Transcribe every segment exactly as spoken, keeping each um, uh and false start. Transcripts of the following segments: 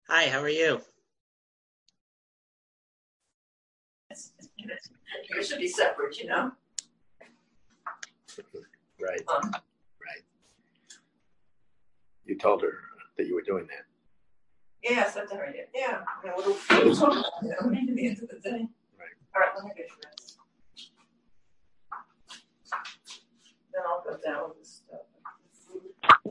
Hi, how are you? You should be separate, you know? Right, Um, right. You told her that you were doing that. yeah, I said to her, yeah. I mean, what are what are we talking about? You know, at the end of the day. Right. All right, let me get dressed. Then I'll go down with this stuff. Food.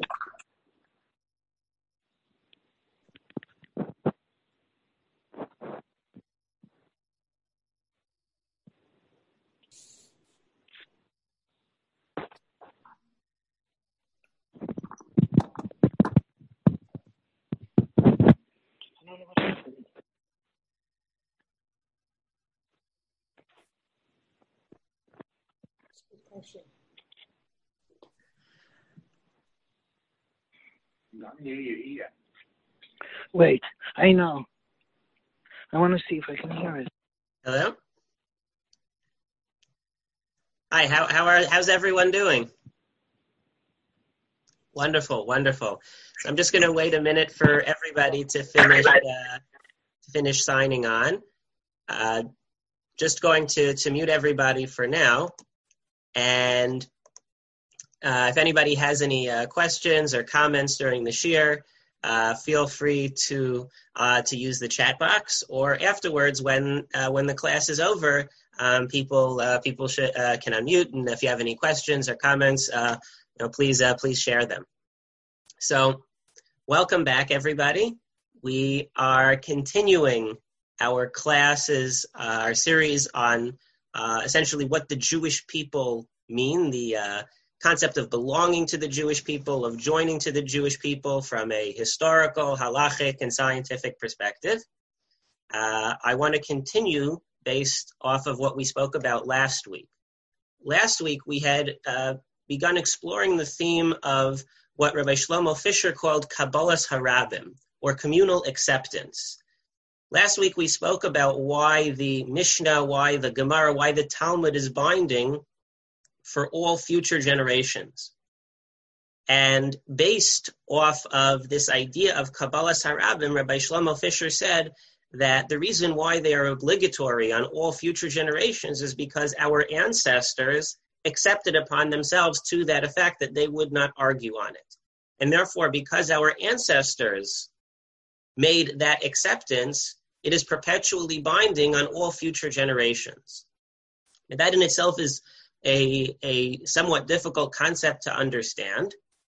Not near your ear. Wait, I know. I want to see if I can hear it. Hello? Hi, how how are how's everyone doing? Wonderful, wonderful. So I'm just going to wait a minute for everybody to finish uh, to finish signing on. Uh, just going to, to mute everybody for now. And uh, if anybody has any uh, questions or comments during the shir, uh, feel free to uh, to use the chat box, or afterwards when uh, when the class is over, um, people uh, people should, uh, can unmute, and if you have any questions or comments, uh, you know, please uh, please share them. So, welcome back, everybody. We are continuing our classes, uh, our series on uh, essentially what the Jewish people mean, the uh, concept of belonging to the Jewish people, of joining to the Jewish people from a historical, halachic, and scientific perspective. Uh, I want to continue based off of what we spoke about last week. Last week, we had uh, begun exploring the theme of what Rabbi Shlomo Fisher called Kabbalas Harabim, or communal acceptance. Last week, we spoke about why the Mishnah, why the Gemara, why the Talmud is binding for all future generations. And based off of this idea of Kabbalas Harabim, Rabbi Shlomo Fisher said that the reason why they are obligatory on all future generations is because our ancestors accepted upon themselves to that effect that they would not argue on it. And therefore, because our ancestors made that acceptance, it is perpetually binding on all future generations. And that in itself is a, a somewhat difficult concept to understand.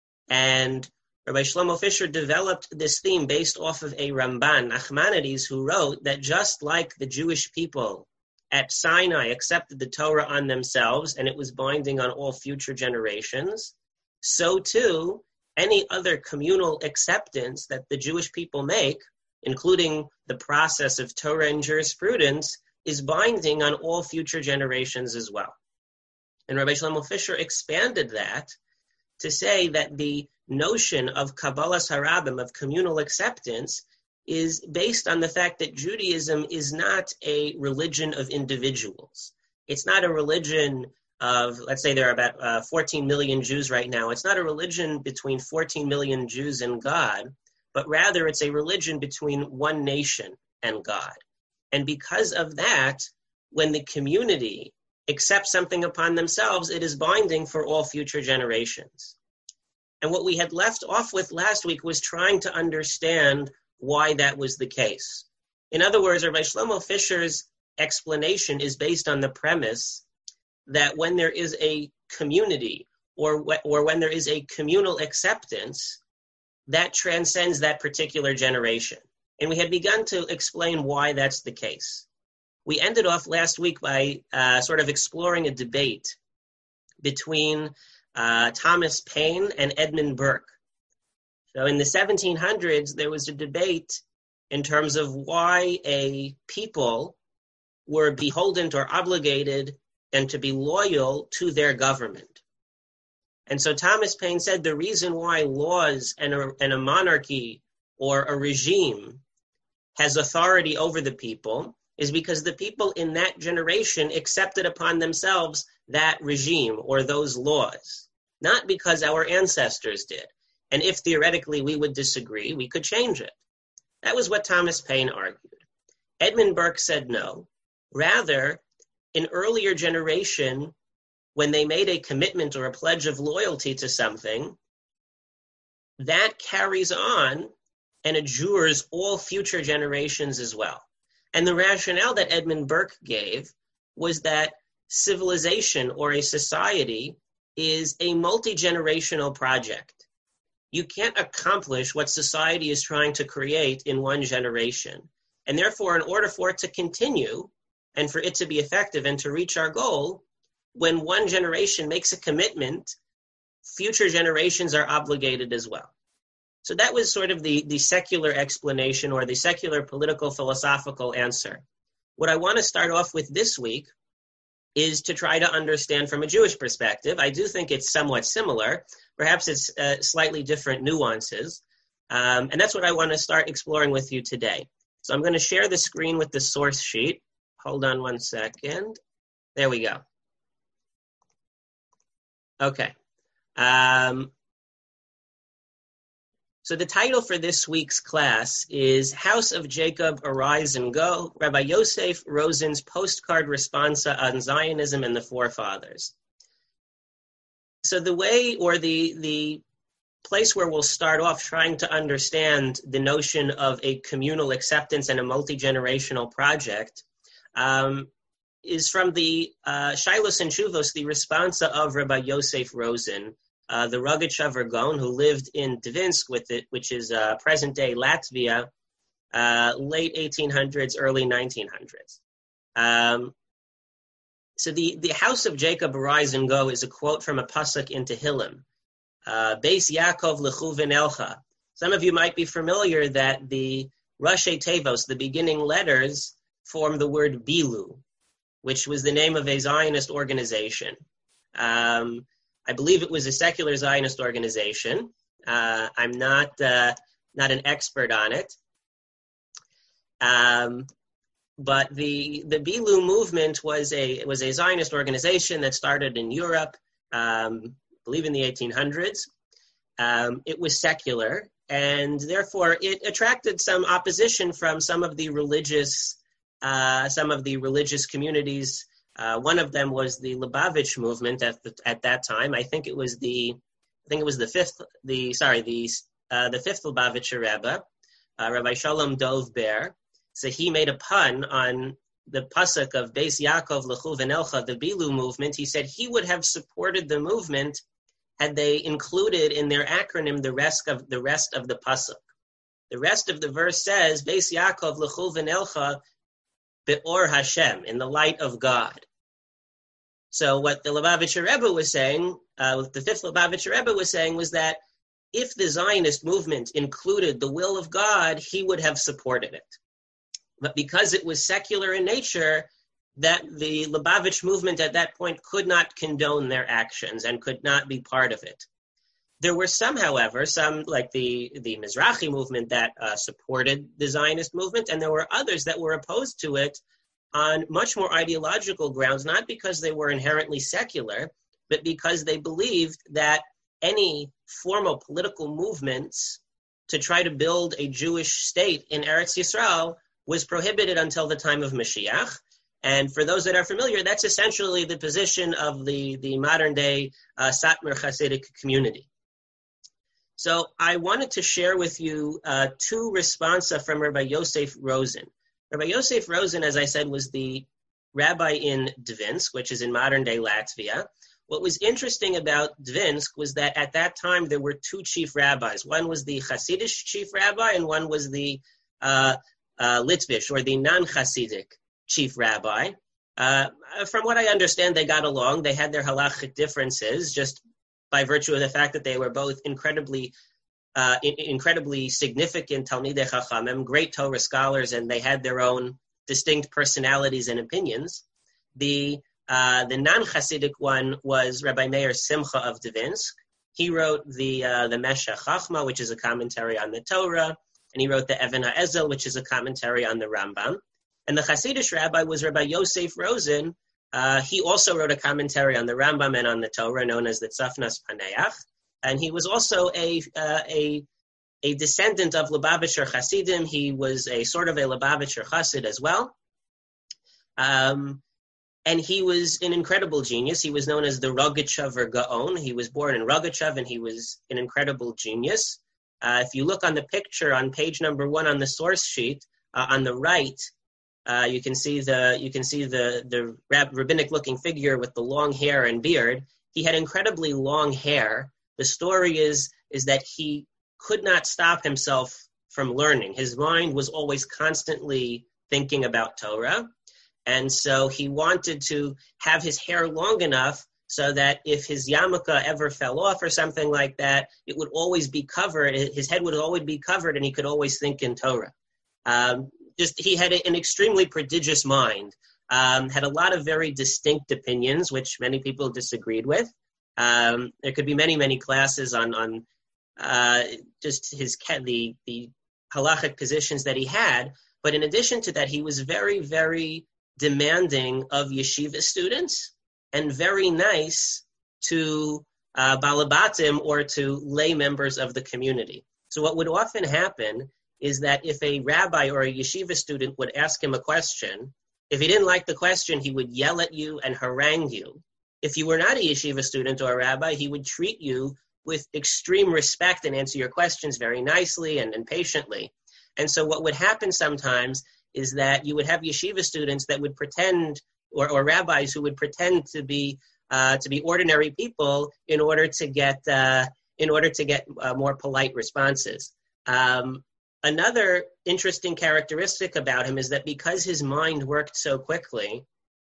And Rabbi Shlomo Fisher developed this theme based off of a Ramban, Nachmanides, who wrote that just like the Jewish people at Sinai accepted the Torah on themselves and it was binding on all future generations, so too, any other communal acceptance that the Jewish people make, including the process of Torah and jurisprudence, is binding on all future generations as well. And Rabbi Shlomo Fisher expanded that to say that the notion of Kabbalas Harabim, of communal acceptance, is based on the fact that Judaism is not a religion of individuals. It's not a religion of, let's say there are about uh, fourteen million Jews right now. It's not a religion between fourteen million Jews and God, but rather it's a religion between one nation and God. And because of that, when the community accepts something upon themselves, it is binding for all future generations. And what we had left off with last week was trying to understand why that was the case. In other words, Rabbi Shlomo Fisher's explanation is based on the premise that when there is a community or, or when there is a communal acceptance, that transcends that particular generation. And we had begun to explain why that's the case. We ended off last week by uh, sort of exploring a debate between uh, Thomas Paine and Edmund Burke. So in the seventeen hundreds, there was a debate in terms of why a people were beholden or obligated and to be loyal to their government. And so Thomas Paine said the reason why laws and a, and a monarchy or a regime has authority over the people is because the people in that generation accepted upon themselves that regime or those laws, not because our ancestors did. And if theoretically we would disagree, we could change it. That was what Thomas Paine argued. Edmund Burke said no. Rather, an earlier generation, when they made a commitment or a pledge of loyalty to something, that carries on and adjures all future generations as well. And the rationale that Edmund Burke gave was that civilization or a society is a multi-generational project. You can't accomplish what society is trying to create in one generation. And therefore, in order for it to continue and for it to be effective and to reach our goal, when one generation makes a commitment, future generations are obligated as well. So that was sort of the, the secular explanation or the secular political philosophical answer. What I want to start off with this week is to try to understand from a Jewish perspective. I do think it's somewhat similar. Perhaps it's uh, slightly different nuances. Um, and that's what I want to start exploring with you today. So I'm going to share the screen with the source sheet. Hold on one second. There we go. Okay. Um, so the title for this week's class is House of Jacob, Arise and Go, Rabbi Yosef Rosen's Postcard Responsa on Zionism and the Forefathers. So the way or the, the place where we'll start off trying to understand the notion of a communal acceptance and a multi-generational project um, is from the uh, Shilos and Shuvos, the responsa of Rabbi Yosef Rosen, uh, the Rogatchover Gaon, who lived in Dvinsk, with it, which is uh, present-day Latvia, uh, late eighteen hundreds, early nineteen hundreds. Um, so the, the House of Jacob, Arise and Go is a quote from a pasuk in Tehillim. Uh, Beis Yaakov lechu v'nelcha. Some of you might be familiar that the Rashi Tevos, the beginning letters, form the word Bilu, which was the name of a Zionist organization. Um, I believe it was a secular Zionist organization. Uh, I'm not uh, not an expert on it. Um, but the the Bilu movement was a was a Zionist organization that started in Europe, um, I believe in the eighteen hundreds. Um, it was secular, and therefore it attracted some opposition from some of the religious uh, some of the religious communities. Uh, one of them was the Lubavitch movement at the, at that time. I think it was the I think it was the fifth the sorry the uh, the fifth Lubavitcher Rebbe, uh, Rabbi Shalom Dov Ber. So he made a pun on the pasuk of Beis Yaakov lechu v'nelcha, the Bilu movement. He said he would have supported the movement had they included in their acronym the rest of the rest of the pasuk. The rest of the verse says Beis Yaakov lechu v'nelcha be'or Hashem, in the light of God. So what the Lubavitcher Rebbe was saying, uh, what the fifth Lubavitcher Rebbe was saying, was that if the Zionist movement included the will of God, he would have supported it. But because it was secular in nature, that the Lubavitch movement at that point could not condone their actions and could not be part of it. There were some, however, some like the, the Mizrahi movement that uh, supported the Zionist movement, and there were others that were opposed to it on much more ideological grounds, not because they were inherently secular, but because they believed that any formal political movements to try to build a Jewish state in Eretz Yisrael was prohibited until the time of Mashiach. And for those that are familiar, that's essentially the position of the, the modern-day uh, Satmar Hasidic community. So I wanted to share with you uh, two responsa from Rabbi Yosef Rosen. Rabbi Yosef Rosen, as I said, was the rabbi in Dvinsk, which is in modern-day Latvia. What was interesting about Dvinsk was that at that time there were two chief rabbis. One was the Hasidic chief rabbi, and one was the uh, uh, Litvish, or the non-Hasidic chief rabbi. Uh, from what I understand, they got along. They had their halachic differences, just by virtue of the fact that they were both incredibly uh, in, incredibly significant Talmidei Chachamim, great Torah scholars, and they had their own distinct personalities and opinions. The uh, the non-Hasidic one was Rabbi Meir Simcha of Dvinsk. He wrote the uh, the Meshech Chachma, which is a commentary on the Torah, and he wrote the Even HaEzel, which is a commentary on the Rambam. And the Hasidic rabbi was Rabbi Yosef Rosen. Uh, he also wrote a commentary on the Rambam and on the Torah, known as the Tzafnas Paneach. And he was also a uh, a a descendant of Lubavitcher Hasidim. He was a sort of a Lubavitcher Hasid as well. Um, and he was an incredible genius. He was known as the Rogatchover Gaon. He was born in Rogatchov, and he was an incredible genius. Uh, if you look on the picture on page number one on the source sheet, uh, on the right, uh, you can see the you can see the the rab- rabbinic-looking figure with the long hair and beard. He had incredibly long hair. The story is is that he could not stop himself from learning. His mind was always constantly thinking about Torah. And so he wanted to have his hair long enough so that if his yarmulke ever fell off or something like that, it would always be covered. His head would always be covered, and he could always think in Torah. Um, just he had an extremely prodigious mind, um, had a lot of very distinct opinions, which many people disagreed with. Um, there could be many, many classes on on uh, just his the the halachic positions that he had. But in addition to that, he was very, very demanding of yeshiva students and very nice to uh, balabatim or to lay members of the community. So what would often happen is that if a rabbi or a yeshiva student would ask him a question, if he didn't like the question, he would yell at you and harangue you. If you were not a yeshiva student or a rabbi, he would treat you with extreme respect and answer your questions very nicely and, and patiently. And so what would happen sometimes is that you would have yeshiva students that would pretend, or, or rabbis who would pretend to be uh, to be ordinary people in order to get uh, in order to get uh, more polite responses. Um, another interesting characteristic about him is that because his mind worked so quickly,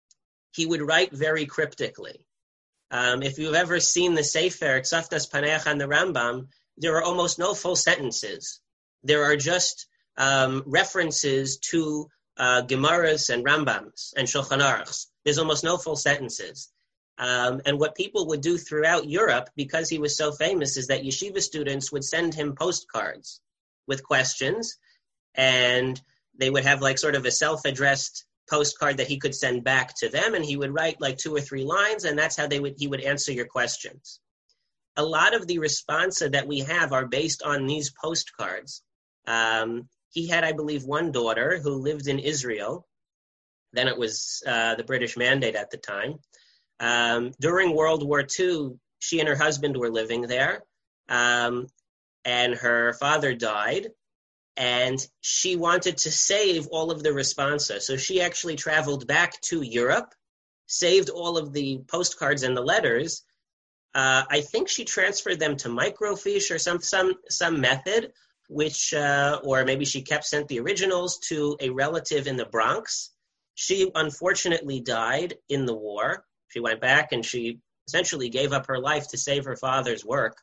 he would write very cryptically. Um, if you've ever seen the Sefer Tzafnas Paneach and the Rambam, there are almost no full sentences. There are just um, references to uh, Gemaras and Rambams and Shulchan Aruchs. There's almost no full sentences. Um, and what people would do throughout Europe, because he was so famous, is that yeshiva students would send him postcards with questions, and they would have like sort of a self-addressed postcard that he could send back to them, and he would write like two or three lines, and that's how they would he would answer your questions. A lot of the responsa that we have are based on these postcards. Um, he had, I believe, one daughter who lived in Israel. Then it was uh, the British Mandate at the time. Um, during World War Two, she and her husband were living there, um, and her father died, and she wanted to save all of the responsa. So she actually traveled back to Europe, saved all of the postcards and the letters. Uh, I think she transferred them to microfiche or some some some method, which, uh, or maybe she kept sent the originals to a relative in the Bronx. She unfortunately died in the war. She went back and she essentially gave up her life to save her father's work.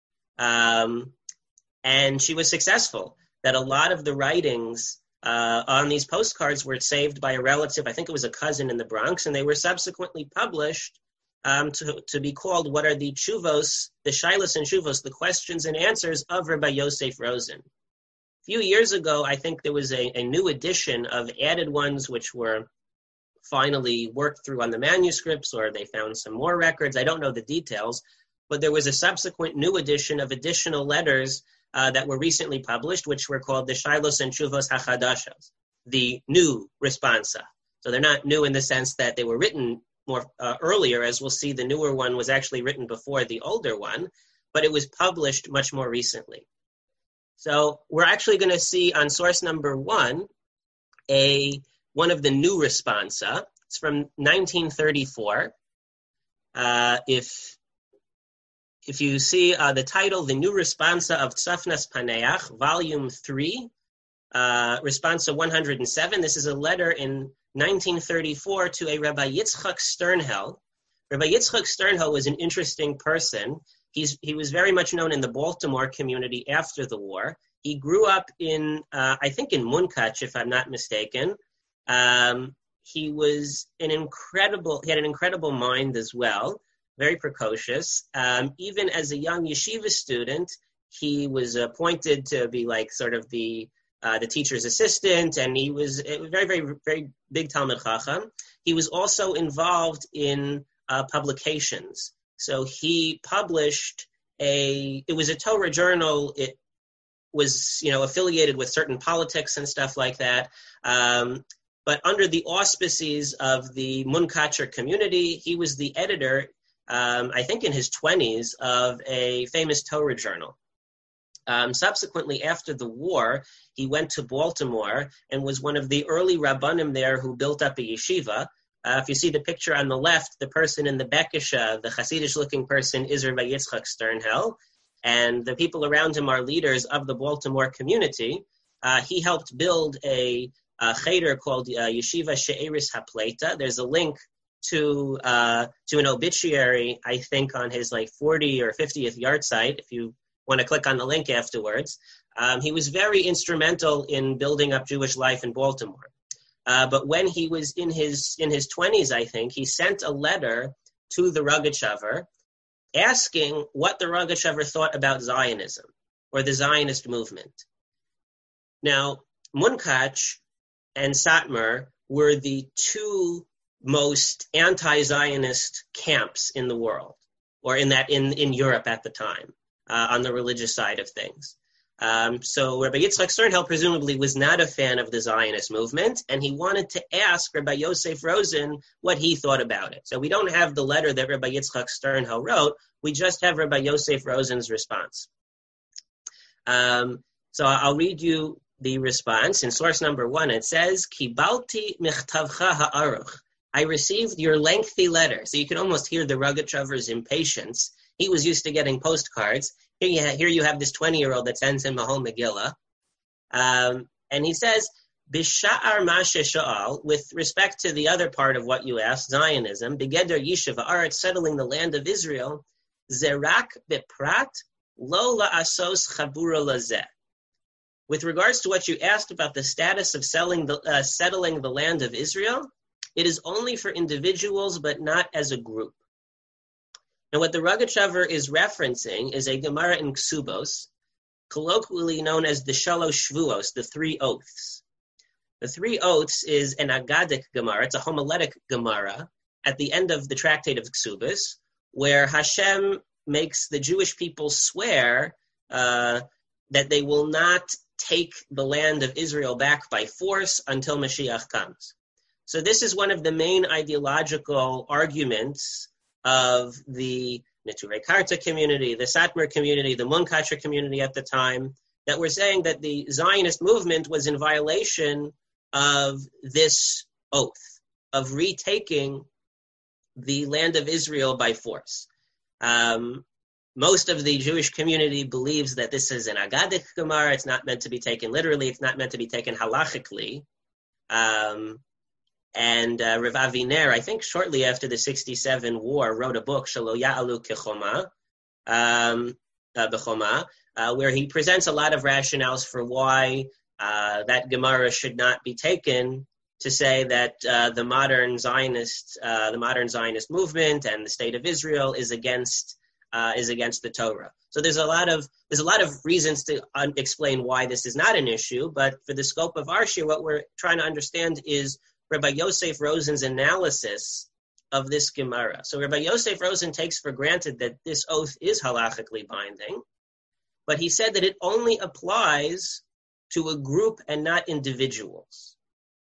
Um, and she was successful. That a lot of the writings uh, on these postcards were saved by a relative. I think it was a cousin in the Bronx, and they were subsequently published um, to, to be called what are the Chuvos, the Shilas and Chuvos, the questions and answers of Rabbi Yosef Rosen. A few years ago, I think there was a, a new edition of added ones which were finally worked through on the manuscripts, or they found some more records. I don't know the details, but there was a subsequent new edition of additional letters uh, that were recently published, which were called the Shilos and Chuvos HaChadashos, the new responsa. So they're not new in the sense that they were written more uh, earlier. As we'll see, the newer one was actually written before the older one, but it was published much more recently. So we're actually going to see on source number one a one of the new responsa. It's from nineteen thirty-four. Uh, if if you see uh, the title, the new responsa of Tzafnas Paneach, volume three, uh, responsa one hundred seven. This is a letter in nineteen thirty-four to a Rabbi Yitzchak Sternhell. Rabbi Yitzchak Sternhell was an interesting person. He's, he was very much known in the Baltimore community after the war. He grew up in, uh, I think in Munkach, if I'm not mistaken. Um, he was an incredible, he had an incredible mind as well, very precocious. Um, even as a young yeshiva student, he was appointed to be like sort of the uh, the teacher's assistant, and he was a very, very, very big Talmid Chacham. He was also involved in uh, publications. So he published a, it was a Torah journal. It was, you know, affiliated with certain politics and stuff like that. Um, but under the auspices of the Munkacher community, he was the editor, um, I think in his twenties, of a famous Torah journal. Um, subsequently, after the war, he went to Baltimore and was one of the early Rabbanim there who built up a yeshiva. Uh, if you see the picture on the left, the person in the Bekisha, the Hasidish-looking person, is Rabbi Yitzchak Sternhell, and the people around him are leaders of the Baltimore community. Uh, he helped build a, a cheder called uh, Yeshiva She'eris HaPleita. There's a link to uh, to an obituary, I think, on his like forty or fiftieth yahrzeit, if you want to click on the link afterwards. Um, he was very instrumental in building up Jewish life in Baltimore. Uh, but when he was in his in his twenties, I think, he sent a letter to the Rogatchover asking what the Rogatchover thought about Zionism or the Zionist movement. Now, Munkach and Satmar were the two most anti-Zionist camps in the world, or in that in, in Europe at the time, uh, on the religious side of things. Um, so Rabbi Yitzchak Sternhell presumably was not a fan of the Zionist movement, and he wanted to ask Rabbi Yosef Rosen what he thought about it. So we don't have the letter that Rabbi Yitzchak Sternhell wrote, we just have Rabbi Yosef Rosen's response. Um, so I'll read you the response. In source number one, it says, Kibalti michtavcha ha'aruch. I received your lengthy letter. So you can almost hear the Rogatchover's impatience. He was used to getting postcards. Here you, ha- here you have this twenty-year-old that sends him a whole Megillah. Um, and he says, Bisha'ar Masha Sha'al, with respect to the other part of what you asked, Zionism, Begeder Yishuv Haaretz, settling the land of Israel, Zerak Beprat, Lo La'asos Chabura Lazeh. With regards to what you asked about the status of selling the, uh, settling the land of Israel, it is only for individuals, but not as a group. Now, what the Rogatchover is referencing is a Gemara in Ksubos, colloquially known as the Shalosh Shvuos, the three oaths. The three oaths is an Agadic Gemara, it's a homiletic Gemara, at the end of the tractate of Ksubos, where Hashem makes the Jewish people swear uh, that they will not take the land of Israel back by force until Mashiach comes. So this is one of the main ideological arguments of the Neturei Karta community, the Satmar community, the Munkacher community at the time, that were saying that the Zionist movement was in violation of this oath, of retaking the land of Israel by force. Um, most of the Jewish community believes that this is an Agadic Gemara. It's not meant to be taken literally. It's not meant to be taken halachically. Um, And uh, Rav Aviner, I think shortly after the sixty-seven war, wrote a book, Shelo Ya'alu Kechoma, um, uh, Bechoma, uh, where he presents a lot of rationales for why uh, that Gemara should not be taken to say that uh, the modern Zionist, uh, the modern Zionist movement and the state of Israel is against uh, is against the Torah. So there's a lot of there's a lot of reasons to un- explain why this is not an issue. But for the scope of our shir, what we're trying to understand is Rabbi Yosef Rosen's analysis of this Gemara. So Rabbi Yosef Rosen takes for granted that this oath is halachically binding, but he said that it only applies to a group and not individuals.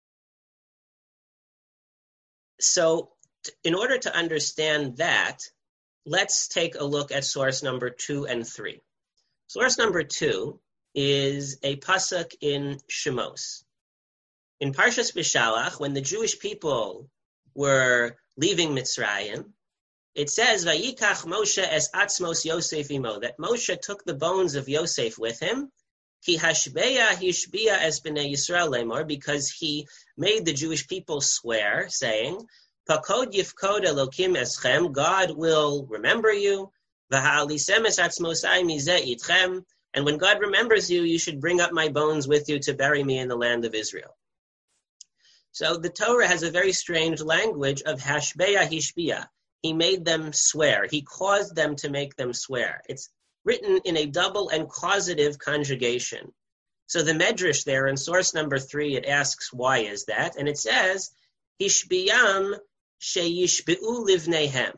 So t- in order to understand that, let's take a look at source number two and three. Source number two is a pasuk in Shemos. In Parshas Bishalach, when the Jewish people were leaving Mitzrayim, it says, Vayikach Moshe es atzmos Yosef imo, that Moshe took the bones of Yosef with him, ki hashbeya hishbiya es b'nei Yisrael lemor, because he made the Jewish people swear, saying, Pakod yifkod Elokim eschem, God will remember you, v'ha'alisem es atzmosai mizeh itchem, and when God remembers you, you should bring up my bones with you to bury me in the land of Israel. So the Torah has a very strange language of hashbeya hishbiya. He made them swear. He caused them to make them swear. It's written in a double and causative conjugation. So the Medrash there in source number three, it asks, why is that? And it says, Hishbiyam sheyishbi'u livnehem.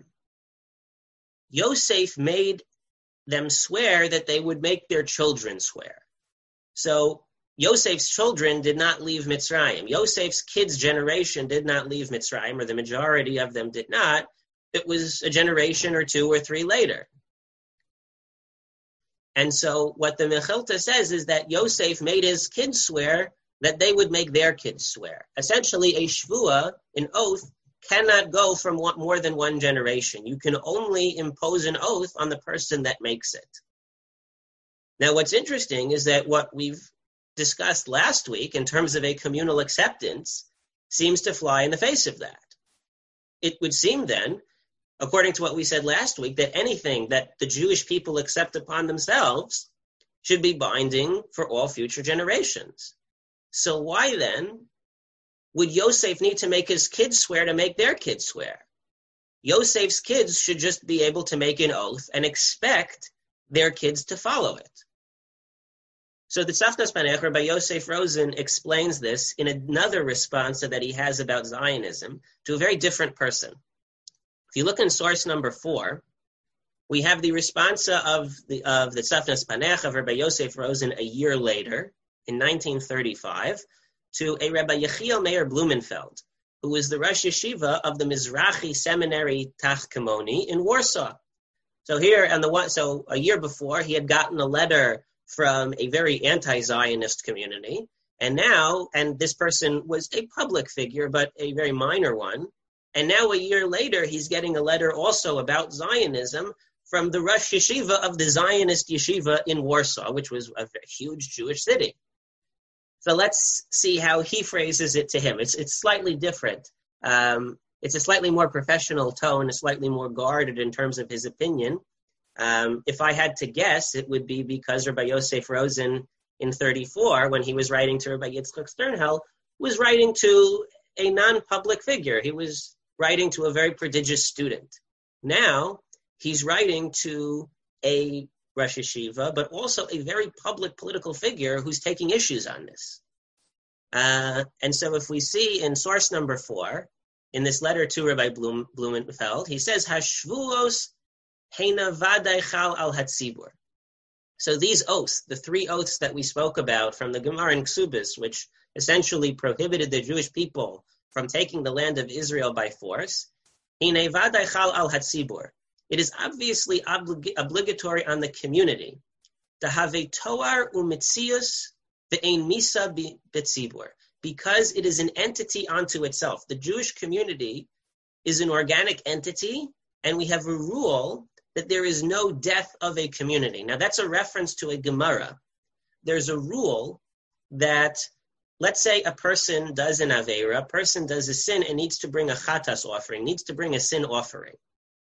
Yosef made them swear that they would make their children swear. So Yosef's children did not leave Mitzrayim. Yosef's kids' generation did not leave Mitzrayim, or the majority of them did not. It was a generation or two or three later. And so what the Mechilta says is that Yosef made his kids swear that they would make their kids swear. Essentially, a shvuah, an oath, cannot go from one, more than one generation. You can only impose an oath on the person that makes it. Now, what's interesting is that what we've discussed last week in terms of a communal acceptance seems to fly in the face of that. It would seem then, according to what we said last week, that anything that the Jewish people accept upon themselves should be binding for all future generations. So why then would Yosef need to make his kids swear to make their kids swear? Yosef's kids should just be able to make an oath and expect their kids to follow it. So the Tzafnas Paneach, by Yosef Rosen, explains this in another response that he has about Zionism to a very different person. If you look in source number four, we have the responsa of the of the Tzafnas Paneach of Rabbi Yosef Rosen a year later, in nineteen thirty-five, to a Rabbi Yechiel Meir Blumenfeld, who was the Rosh Yeshiva of the Mizrachi Seminary Tachkemoni in Warsaw. So here, and the one, so a year before, he had gotten a letter from a very anti-Zionist community, and now, and this person was a public figure, but a very minor one, and now a year later, he's getting a letter also about Zionism from the Rosh Yeshiva of the Zionist Yeshiva in Warsaw, which was a huge Jewish city. So let's see how he phrases it to him. It's it's slightly different. Um, it's a slightly more professional tone, a slightly more guarded in terms of his opinion. Um, if I had to guess, it would be because Rabbi Yosef Rosen in thirty-four, when he was writing to Rabbi Yitzchak Sternhell, was writing to a non-public figure. He was writing to a very prodigious student. Now, he's writing to a Rosh Yeshiva, but also a very public political figure who's taking issues on this. Uh, and so if we see in source number four, in this letter to Rabbi Blum, Blumenfeld, he says, Hashvuos heina vadai chal al hatzibur. So these oaths, the three oaths that we spoke about from the Gemara in Ksubis, which essentially prohibited the Jewish people from taking the land of Israel by force, heina vadai chal al hatzibur. It is obviously oblig- obligatory on the community to have a toar umitzius ve'ein misa betzibur, because it is an entity unto itself. The Jewish community is an organic entity, and we have a rule that there is no death of a community. Now, that's a reference to a Gemara. There's a rule that, let's say a person does an Aveira, a person does a sin and needs to bring a chatas offering, needs to bring a sin offering.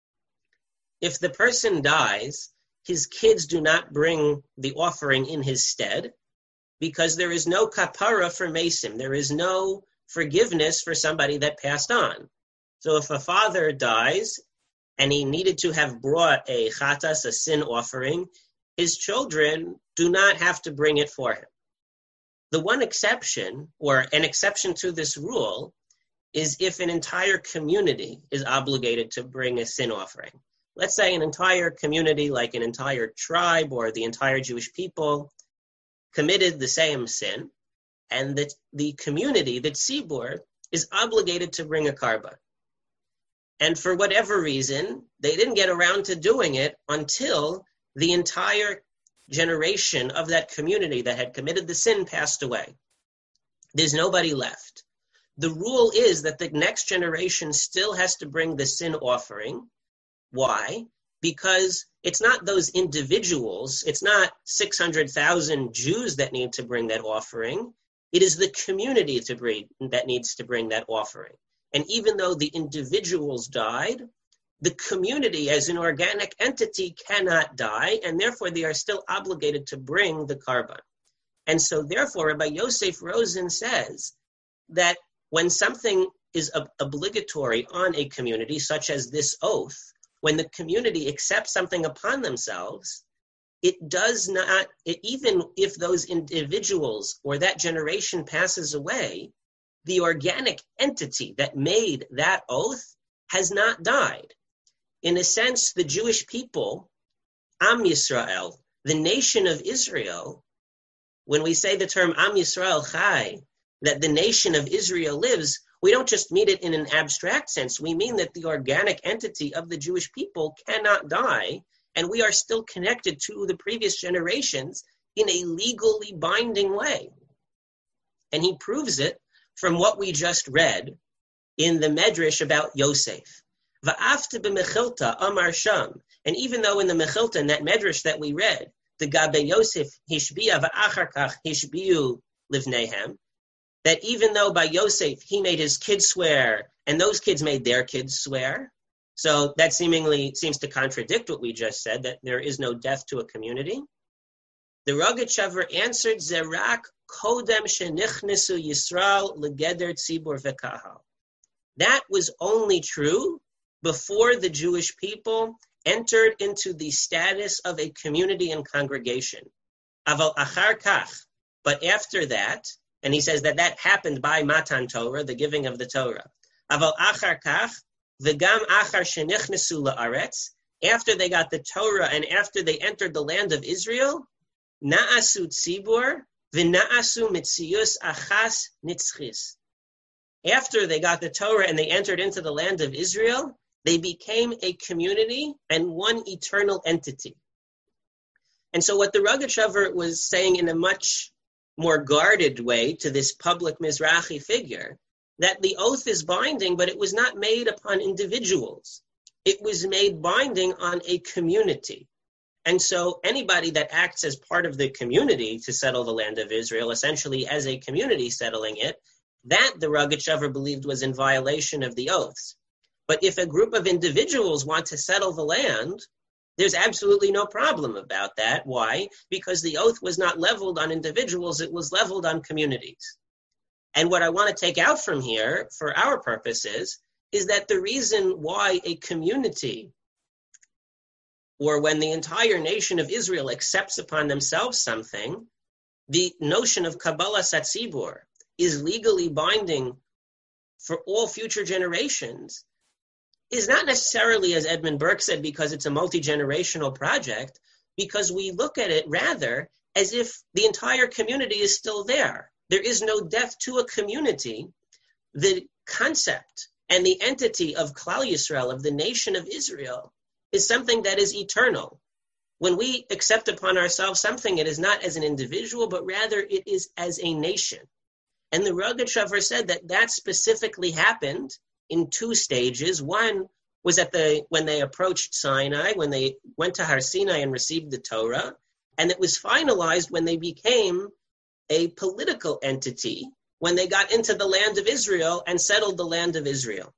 If the person dies, his kids do not bring the offering in his stead, because there is no kapara for mesim. There is no forgiveness for somebody that passed on. So if a father dies and he needed to have brought a chatas, a sin offering, his children do not have to bring it for him. The one exception, or an exception to this rule, is if an entire community is obligated to bring a sin offering. Let's say an entire community, like an entire tribe or the entire Jewish people, committed the same sin, and that the community, the tzibur, is obligated to bring a karban. And for whatever reason, they didn't get around to doing it until the entire generation of that community that had committed the sin passed away. There's nobody left. The rule is that the next generation still has to bring the sin offering. Why? Because it's not those individuals, it's not six hundred thousand Jews that need to bring that offering. It is the community to bring, that needs to bring that offering. And even though the individuals died, the community as an organic entity cannot die, and therefore they are still obligated to bring the karban. And so therefore, Rabbi Yosef Rosen says that when something is ob- obligatory on a community, such as this oath, when the community accepts something upon themselves, it does not, it, even if those individuals or that generation passes away, the organic entity that made that oath has not died. In a sense, the Jewish people, Am Yisrael, the nation of Israel, when we say the term Am Yisrael Chai, that the nation of Israel lives, we don't just mean it in an abstract sense. We mean that the organic entity of the Jewish people cannot die, and we are still connected to the previous generations in a legally binding way. And he proves it from what we just read in the Medrash about Yosef. Va'afta b'mechilta amar sham. And even though in the Mechilta, in that Medrash that we read, the Gabe Yosef hishbiya va'achar kach hishbiyu livnehem, that even though by Yosef he made his kids swear, and those kids made their kids swear, so that seemingly seems to contradict what we just said, that there is no death to a community. The Rogatchover answered, Zerak kodem shenichnesu Yisrael legeder tzibur v'kahal. That was only true before the Jewish people entered into the status of a community and congregation. Aval achar kach, but after that, and he says that that happened by Matan Torah, the giving of the Torah. Aval achar kach, v'gam achar shenichnesu la'aretz, after they got the Torah and after they entered the land of Israel, na'asu tzibur v'na'asu mitzius achas nitzchis. After they got the Torah and they entered into the land of Israel, they became a community and one eternal entity. And so what the Rogatchover was saying in a much more guarded way to this public Mizrahi figure, that the oath is binding, but it was not made upon individuals. It was made binding on a community. And so anybody that acts as part of the community to settle the land of Israel, essentially as a community settling it, that the Rogatchover believed was in violation of the oaths. But if a group of individuals want to settle the land, there's absolutely no problem about that. Why? Because the oath was not leveled on individuals, it was leveled on communities. And what I want to take out from here, for our purposes, is that the reason why a community, or when the entire nation of Israel accepts upon themselves something, the notion of Kabbalah Satzibur is legally binding for all future generations, is not necessarily, as Edmund Burke said, because it's a multi-generational project, because we look at it rather as if the entire community is still there. There is no death to a community. The concept and the entity of Klal Yisrael, of the nation of Israel, is something that is eternal. When we accept upon ourselves something, it is not as an individual, but rather it is as a nation. And the Rogatchover said that that specifically happened in two stages. One was at the when they approached Sinai, when they went to Har Sinai and received the Torah, and it was finalized when they became a political entity, when they got into the land of Israel and settled the land of Israel.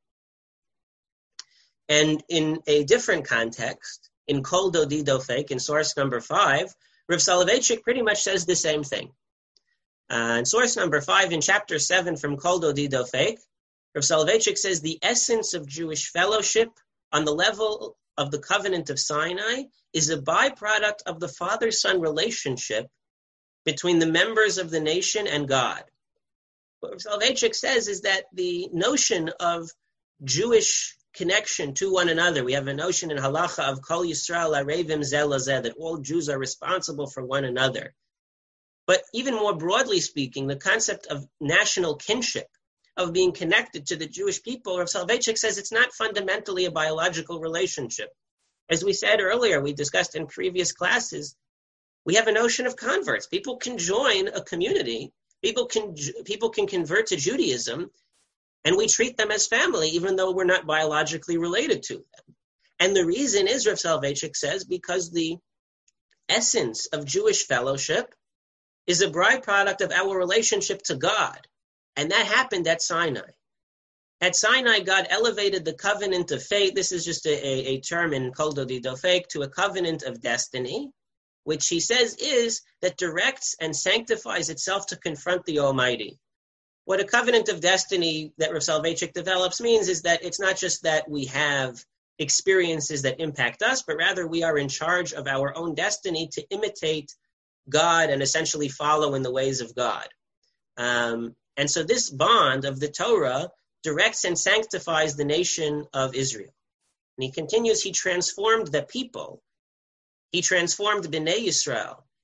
And in a different context, in Kol Dodi Dofek, in source number five, Rav Soloveitchik pretty much says the same thing. Uh, in source number five, in chapter seven from Kol Dodi Dofek, Rav Soloveitchik says the essence of Jewish fellowship on the level of the covenant of Sinai is a byproduct of the father-son relationship between the members of the nation and God. What Rav Soloveitchik says is that the notion of Jewish connection to one another, we have a notion in halacha of Kol Yisrael Arevim Zeh Lazeh, that all Jews are responsible for one another. But even more broadly speaking, the concept of national kinship, of being connected to the Jewish people, Rav Soloveitchik says it's not fundamentally a biological relationship. As we said earlier, we discussed in previous classes, we have a notion of converts. People can join a community, people can people can convert to Judaism, and we treat them as family, even though we're not biologically related to them. And the reason is, Rav Soloveitchik says, because the essence of Jewish fellowship is a byproduct of our relationship to God. And that happened at Sinai. At Sinai, God elevated the covenant of fate. This is just a, a, a term in Kol Dodi Dofek, to a covenant of destiny, which he says is that directs and sanctifies itself to confront the Almighty. What a covenant of destiny that Rav Soloveitchik develops means is that it's not just that we have experiences that impact us, but rather we are in charge of our own destiny to imitate God and essentially follow in the ways of God. Um, and so this bond of the Torah directs and sanctifies the nation of Israel. And he continues, he transformed the people. He transformed Bnei Yisrael.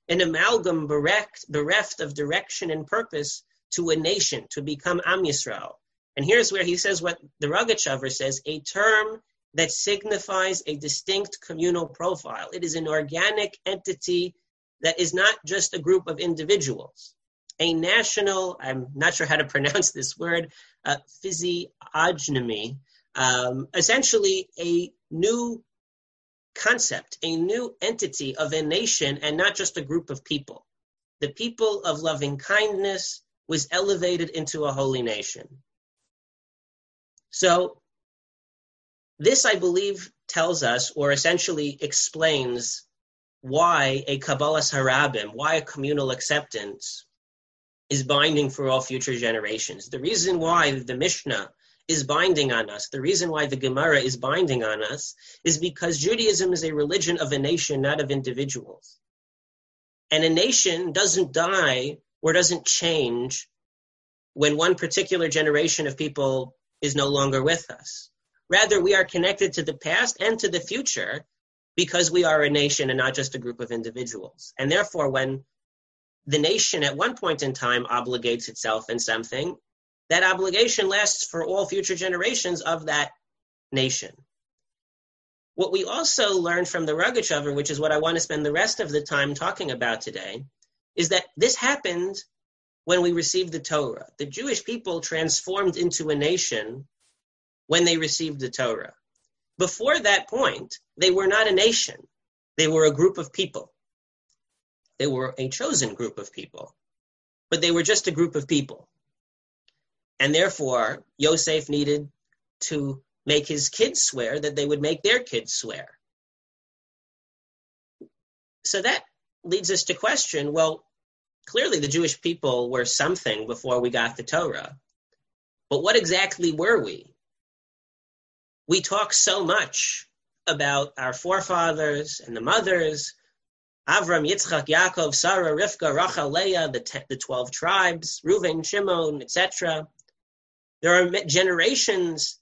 an amalgam bereft, bereft of direction and purpose to a nation, to become Am Yisrael. And here's where he says what the Rogatchover says, a term that signifies a distinct communal profile. It is an organic entity that is not just a group of individuals. A national, I'm not sure how to pronounce this word, uh, physiognomy, um, essentially a new concept, a new entity of a nation and not just a group of people. The people of loving kindness was elevated into a holy nation. So this, I believe, tells us or essentially explains why a Kabbalas Harabim, why a communal acceptance is binding for all future generations. The reason why the Mishnah is binding on us, the reason why the Gemara is binding on us, is because Judaism is a religion of a nation, not of individuals. And a nation doesn't die or doesn't change when one particular generation of people is no longer with us. Rather, we are connected to the past and to the future because we are a nation and not just a group of individuals. And therefore, when the nation at one point in time obligates itself in something, that obligation lasts for all future generations of that nation. What we also learned from the Rogatchover, which is what I want to spend the rest of the time talking about today, is that this happened when we received the Torah. The Jewish people transformed into a nation when they received the Torah. Before that point, they were not a nation. They were a group of people. They were a chosen group of people, but they were just a group of people. And therefore, Yosef needed to make his kids swear that they would make their kids swear. So that leads us to question, well, clearly the Jewish people were something before we got the Torah. But what exactly were we? We talk so much about our forefathers and the mothers, Avram, Yitzchak, Yaakov, Sarah, Rivka, Rachel, Leah, the, te- the twelve tribes, Reuven, Shimon, et cetera. There are generations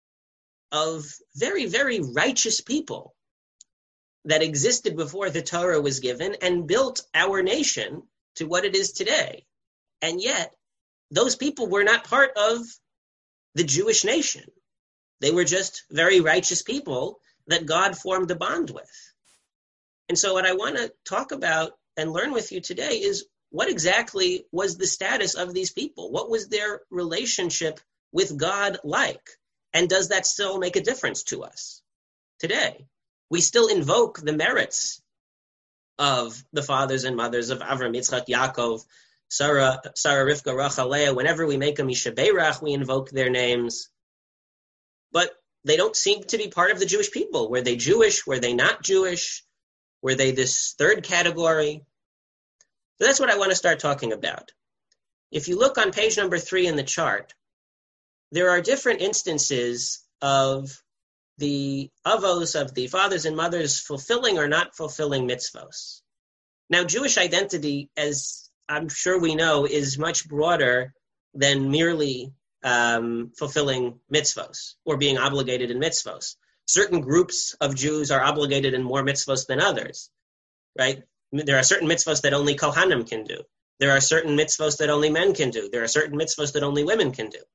of very, very righteous people that existed before the Torah was given and built our nation to what it is today. And yet, those people were not part of the Jewish nation. They were just very righteous people that God formed a bond with. And so what I want to talk about and learn with you today is what exactly was the status of these people? What was their relationship with God like? And does that still make a difference to us today? We still invoke the merits of the fathers and mothers of Avram, Yitzchak, Yaakov, Sarah, Sarah, Rivka, Rachel, Leah. Whenever we make a Misha Beirach, we invoke their names. But they don't seem to be part of the Jewish people. Were they Jewish? Were they not Jewish? Were they this third category? So that's what I want to start talking about. If you look on page number three in the chart, there are different instances of the avos, of the fathers and mothers, fulfilling or not fulfilling mitzvos. Now, Jewish identity, as I'm sure we know, is much broader than merely um, fulfilling mitzvos or being obligated in mitzvos. Certain groups of Jews are obligated in more mitzvos than others, right? There are certain mitzvos that only Kohanim can do. There are certain mitzvos that only men can do. There are certain mitzvos that only women can do.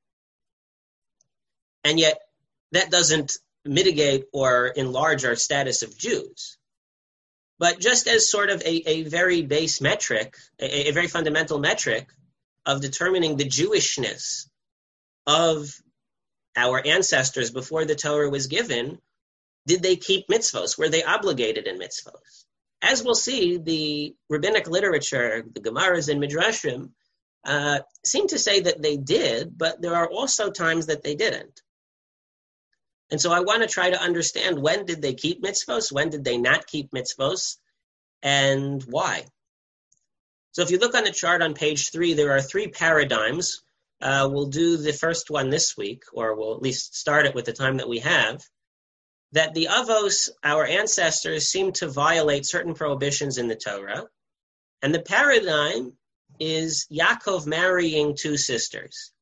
And yet, that doesn't mitigate or enlarge our status of Jews. But just as sort of a, a very base metric, a, a very fundamental metric of determining the Jewishness of our ancestors before the Torah was given, did they keep mitzvos? Were they obligated in mitzvos? As we'll see, the rabbinic literature, the Gemaras and Midrashim, uh, seem to say that they did, but there are also times that they didn't. And so I want to try to understand, when did they keep mitzvos? When did they not keep mitzvos? And why? So if you look on the chart on page three, there are three paradigms. Uh, we'll do the first one this week, or we'll at least start it with the time that we have, that the avos, our ancestors, seem to violate certain prohibitions in the Torah. And the paradigm is Yaakov marrying two sisters.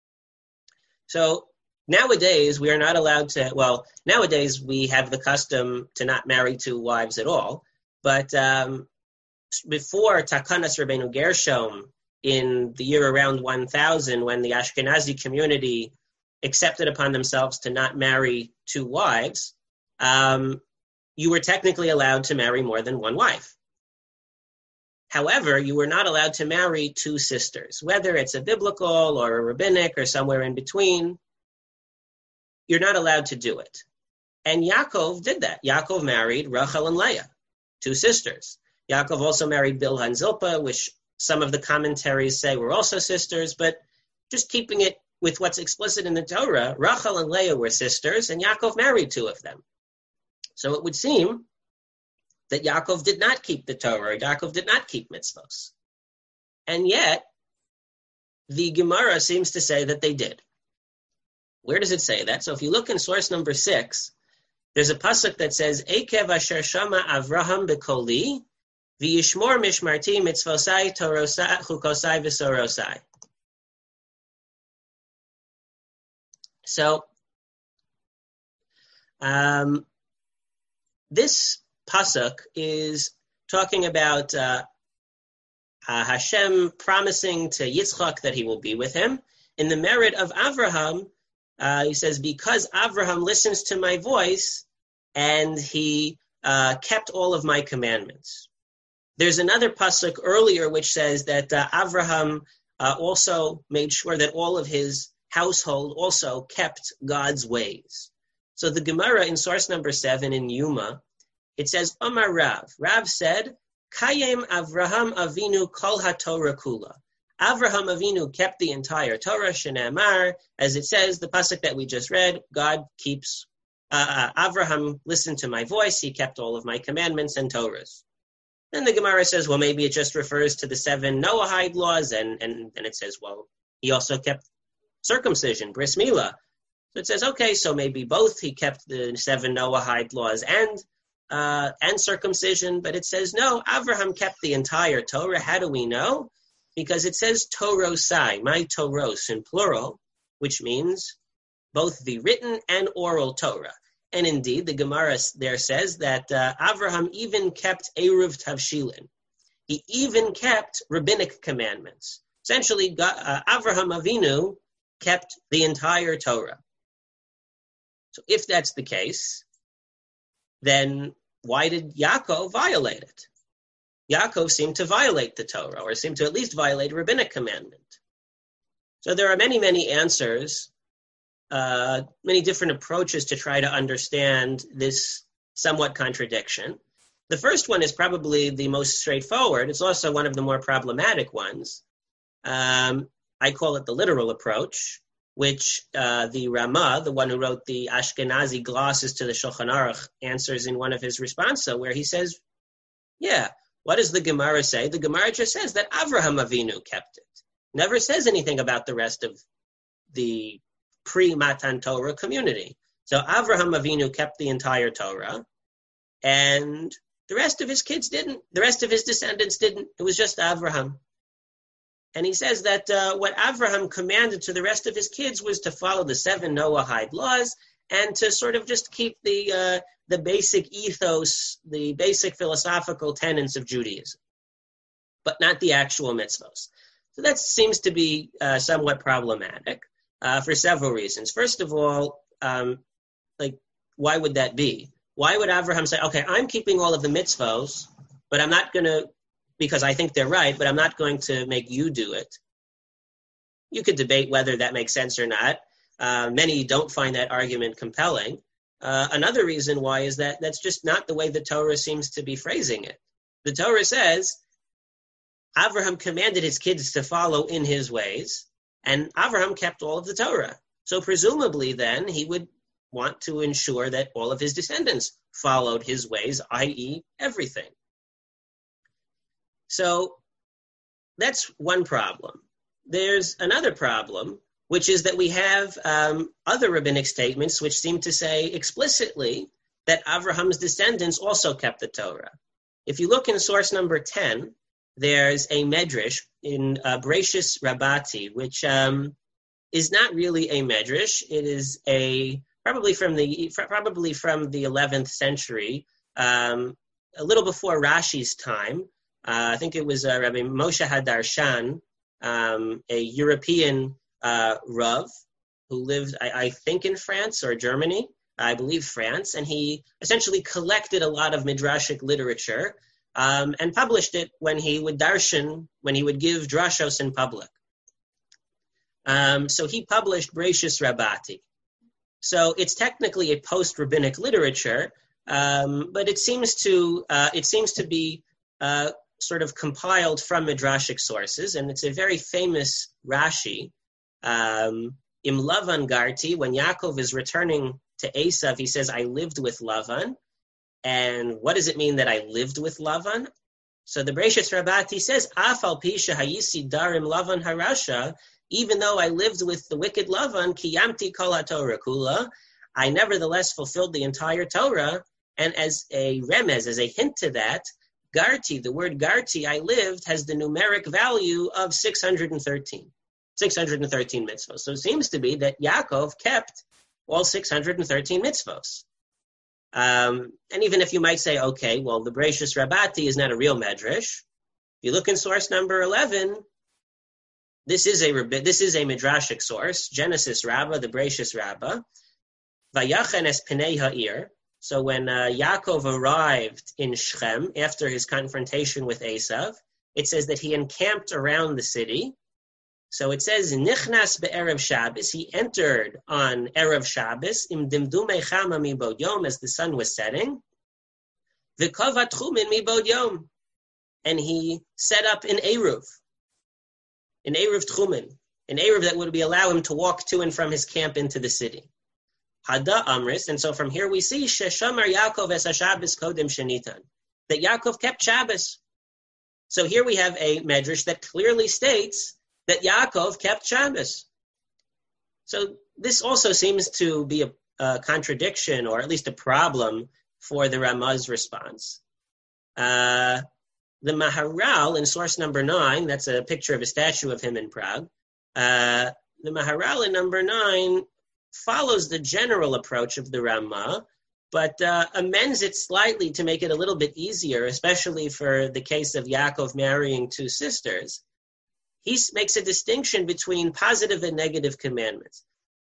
So nowadays, we are not allowed to, well, nowadays we have the custom to not marry two wives at all. But um, before Takanas Rabbeinu Gershom in the year around one thousand, when the Ashkenazi community accepted upon themselves to not marry two wives, um, you were technically allowed to marry more than one wife. However, you were not allowed to marry two sisters, whether it's a biblical or a rabbinic or somewhere in between. You're not allowed to do it. And Yaakov did that. Yaakov married Rachel and Leah, two sisters. Yaakov also married Bilhah and Zilpah, which some of the commentaries say were also sisters, but just keeping it with what's explicit in the Torah, Rachel and Leah were sisters, and Yaakov married two of them. So it would seem that Yaakov did not keep the Torah, Yaakov did not keep mitzvos. And yet, the Gemara seems to say that they did. Where does it say that? So if you look in source number six, there's a pasuk that says, Ekev asher shama Avraham bekoli, v'yishmor mishmarti mitzvosai torosai chukosai v'sorosai. So, um, this pasuk is talking about uh, uh, Hashem promising to Yitzchak that he will be with him. In the merit of Avraham, uh, he says, because Avraham listens to my voice and he uh, kept all of my commandments. There's another pasuk earlier which says that uh, Avraham uh, also made sure that all of his household also kept God's ways. So the Gemara in source number seven in Yuma, it says, Amar Rav. Rav said, Kayem Avraham Avinu kol haTorah kula. Avraham Avinu kept the entire Torah, Shenamar, as it says, the pasuk that we just read, God keeps, uh, uh, Avraham listened to my voice, he kept all of my commandments and Torahs. Then the Gemara says, well, maybe it just refers to the seven Noahide laws, and, and, and it says, well, he also kept circumcision, bris milah. So it says, okay, so maybe both, he kept the seven Noahide laws and uh, and circumcision, but it says, no, Avraham kept the entire Torah. How do we know? Because it says Torosai, my Toros in plural, which means both the written and oral Torah. And indeed, the Gemara there says that uh, Avraham even kept Eruv Tavshilin. He even kept rabbinic commandments. Essentially, God, uh, Avraham Avinu kept the entire Torah. So if that's the case, then why did Yaakov violate it? Yaakov seemed to violate the Torah, or seemed to at least violate a rabbinic commandment. So there are many, many answers, uh, many different approaches to try to understand this somewhat contradiction. The first one is probably the most straightforward. It's also one of the more problematic ones. Um, I call it the literal approach, which uh, the Ramah, the one who wrote the Ashkenazi glosses to the Shulchan Aruch, answers in one of his responsa, where he says, yeah, what does the Gemara say? The Gemara just says that Avraham Avinu kept it. Never says anything about the rest of the pre-Matan Torah community. So Avraham Avinu kept the entire Torah, and the rest of his kids didn't. The rest of his descendants didn't. It was just Avraham. And he says that uh, what Avraham commanded to the rest of his kids was to follow the seven Noahide laws and to sort of just keep the uh, the basic ethos, the basic philosophical tenets of Judaism, but not the actual mitzvos. So that seems to be uh, somewhat problematic uh, for several reasons. First of all, um, like, why would that be? Why would Avraham say, okay, I'm keeping all of the mitzvos, but I'm not going to, because I think they're right, but I'm not going to make you do it. You could debate whether that makes sense or not. Uh, many don't find that argument compelling. Uh, another reason why is that that's just not the way the Torah seems to be phrasing it. The Torah says, Avraham commanded his kids to follow in his ways, and Avraham kept all of the Torah. So presumably then he would want to ensure that all of his descendants followed his ways, that is everything. So that's one problem. There's another problem, which is that we have um, other rabbinic statements which seem to say explicitly that Avraham's descendants also kept the Torah. If you look in source number ten, there's a medrash in uh, Bereshis Rabbati, which um, is not really a medrash. It is a probably from the probably from the eleventh century, um, a little before Rashi's time. Uh, I think it was uh, Rabbi Moshe Hadarshan, um, a European uh, Rav who lived, I, I think, in France or Germany, I believe France, and he essentially collected a lot of midrashic literature um, and published it when he would darshan, when he would give drashos in public. Um, so he published Bereishis Rabbati. So it's technically a post-rabbinic literature, um, but it seems to uh, it seems to be uh, sort of compiled from midrashic sources, and it's a very famous Rashi. Um, Im Lavan Garti, when Yaakov is returning to Esav, he says, "I lived with Lavan." And what does it mean that I lived with Lavan? So the Bereishis Rabbati says, "Af al pi shehayisi darim Lavan harasha." Even though I lived with the wicked Lavan, kiyamti kol haTorah kula, I nevertheless fulfilled the entire Torah. And as a remez, as a hint to that, Garti, the word Garti, I lived, has the numeric value of six hundred thirteen. six hundred thirteen mitzvos. So it seems to be that Yaakov kept all six hundred thirteen mitzvos. Um, and even if you might say, okay, well, the Bereishis Rabbati is not a real medrash. If you look in source number eleven, this is a this is a midrashic source, Genesis Rabbah, the Bereishis Rabbah. Vayachen es Pnei Ha'ir. So when uh, Yaakov arrived in Shechem after his confrontation with Esav, it says that he encamped around the city. So it says, Nichnas be'erev Shabbos, he entered on Erev Shabbos, im dimdumei chama mibod yom, as the sun was setting, v'kovat chumin mibod yom, and he set up an Eruv, an Eruv Tchumen, an Eruv that would be allow him to walk to and from his camp into the city. Hada Amris, and so from here we see, Sheshamar Yaakov es HaShabbos kodem shenitan, that Yaakov kept Shabbos. So here we have a medrash that clearly states that Yaakov kept Shabbos. So this also seems to be a, a contradiction, or at least a problem, for the Ramah's response. Uh, the Maharal, in source number nine, that's a picture of a statue of him in Prague, uh, the Maharal in number nine follows the general approach of the Ramah, but uh, amends it slightly to make it a little bit easier, especially for the case of Yaakov marrying two sisters. He makes a distinction between positive and negative commandments.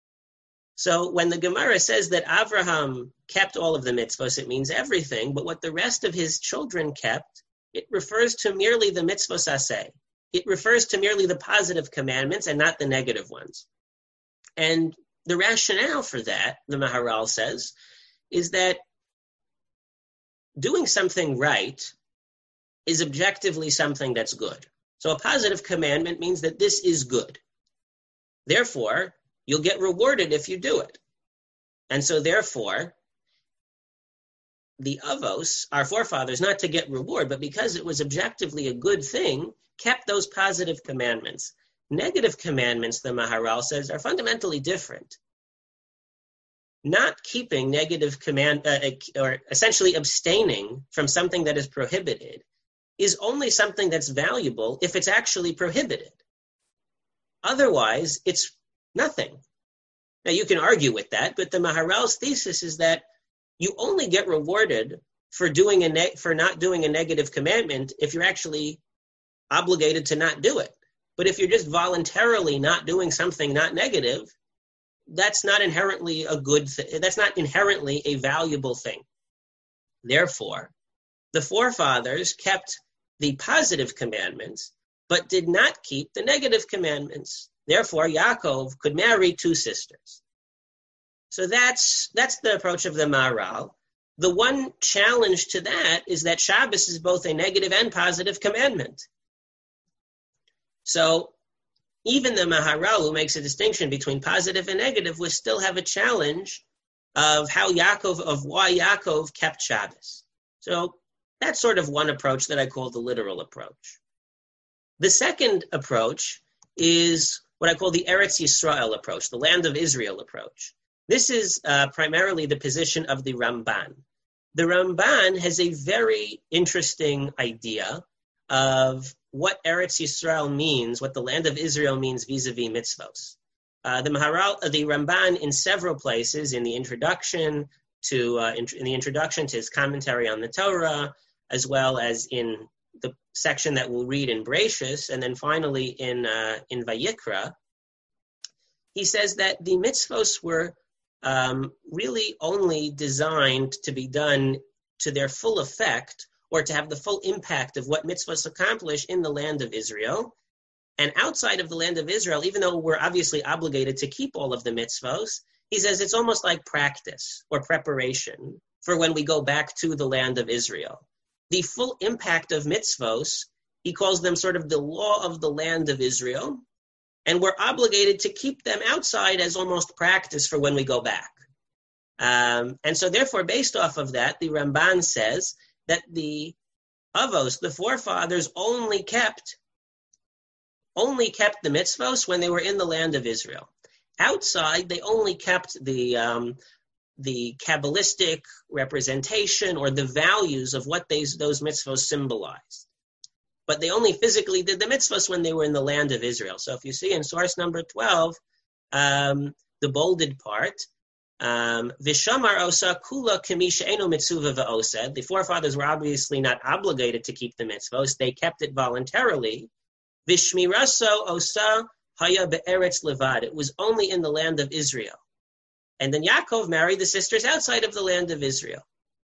So when the Gemara says that Avraham kept all of the mitzvos, it means everything, but what the rest of his children kept, it refers to merely the mitzvos aseh. It refers to merely the positive commandments and not the negative ones. And the rationale for that, the Maharal says, is that doing something right is objectively something that's good. So a positive commandment means that this is good. Therefore, you'll get rewarded if you do it. And so therefore, the Avos, our forefathers, not to get reward, but because it was objectively a good thing, kept those positive commandments. Negative commandments, the Maharal says, are fundamentally different. Not keeping negative command, uh, or essentially abstaining from something that is prohibited, is only something that's valuable if it's actually prohibited. Otherwise, it's nothing. Now, you can argue with that, but the Maharal's thesis is that you only get rewarded for doing a ne- for not doing a negative commandment if you're actually obligated to not do it. But if you're just voluntarily not doing something not negative, that's not inherently a good thing. That's not inherently a valuable thing. Therefore, the forefathers kept the positive commandments, but did not keep the negative commandments. Therefore, Yaakov could marry two sisters. So that's that's the approach of the Maharal. The one challenge to that is that Shabbos is both a negative and positive commandment. So even the Maharal, who makes a distinction between positive and negative, will still have a challenge of how Yaakov, of why Yaakov kept Shabbos. So that's sort of one approach that I call the literal approach. The second approach is what I call the Eretz Yisrael approach, the land of Israel approach. This is uh, primarily the position of the Ramban. The Ramban has a very interesting idea of what Eretz Yisrael means, what the land of Israel means vis-a-vis mitzvos. Uh, the Maharal, uh, the Ramban, in several places, in the introduction to uh, in, in the introduction to his commentary on the Torah, as well as in the section that we'll read in Bereshis, and then finally in uh, in Vayikra, he says that the mitzvos were um, really only designed to be done to their full effect, or to have the full impact of what mitzvos accomplish in the land of Israel. And outside of the land of Israel, even though we're obviously obligated to keep all of the mitzvos, he says it's almost like practice or preparation for when we go back to the land of Israel. The full impact of mitzvos, he calls them sort of the law of the land of Israel, and we're obligated to keep them outside as almost practice for when we go back. Um, and so therefore, based off of that, the Ramban says that the Avos, the forefathers, only kept only kept the mitzvos when they were in the land of Israel. Outside, they only kept the um, the Kabbalistic representation or the values of what they, those mitzvos symbolized. But they only physically did the mitzvos when they were in the land of Israel. So if you see in source number twelve, um, the bolded part, um, Vishamar osa kula kemi she'enu mitzuva va'osed. The forefathers were obviously not obligated to keep the mitzvos. They kept it voluntarily. Vishmiraso osa haya be'eretz levad. It was only in the land of Israel. And then Yaakov married the sisters outside of the land of Israel.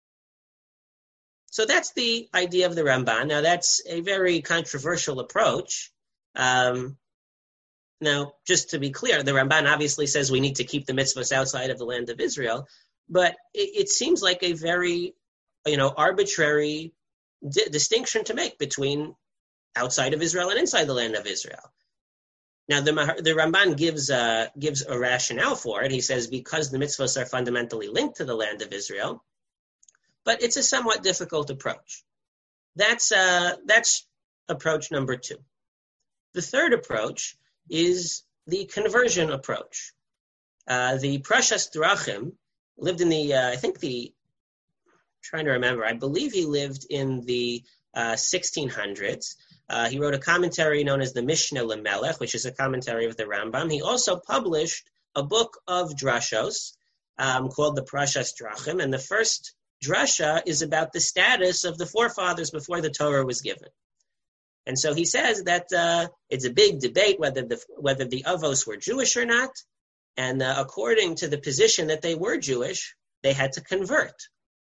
So that's the idea of the Ramban. Now, that's a very controversial approach. Um, now, just to be clear, the Ramban obviously says we need to keep the mitzvahs outside of the land of Israel, but it, it seems like a very, you know, arbitrary di- distinction to make between outside of Israel and inside the land of Israel. Now, the, the Ramban gives, uh, gives a rationale for it. He says because the mitzvahs are fundamentally linked to the land of Israel, but it's a somewhat difficult approach. That's uh, that's approach number two. The third approach is the conversion approach. Uh, the Prashas Drachim lived in the, uh, I think the, I'm trying to remember, I believe he lived in the uh, sixteen hundreds. Uh, he wrote a commentary known as the Mishnah L'Melech, which is a commentary of the Rambam. He also published a book of drashos um, called the Prashas Drachim, and the first drasha is about the status of the forefathers before the Torah was given. And so he says that uh, it's a big debate whether the whether the Avos were Jewish or not, and uh, according to the position that they were Jewish, they had to convert.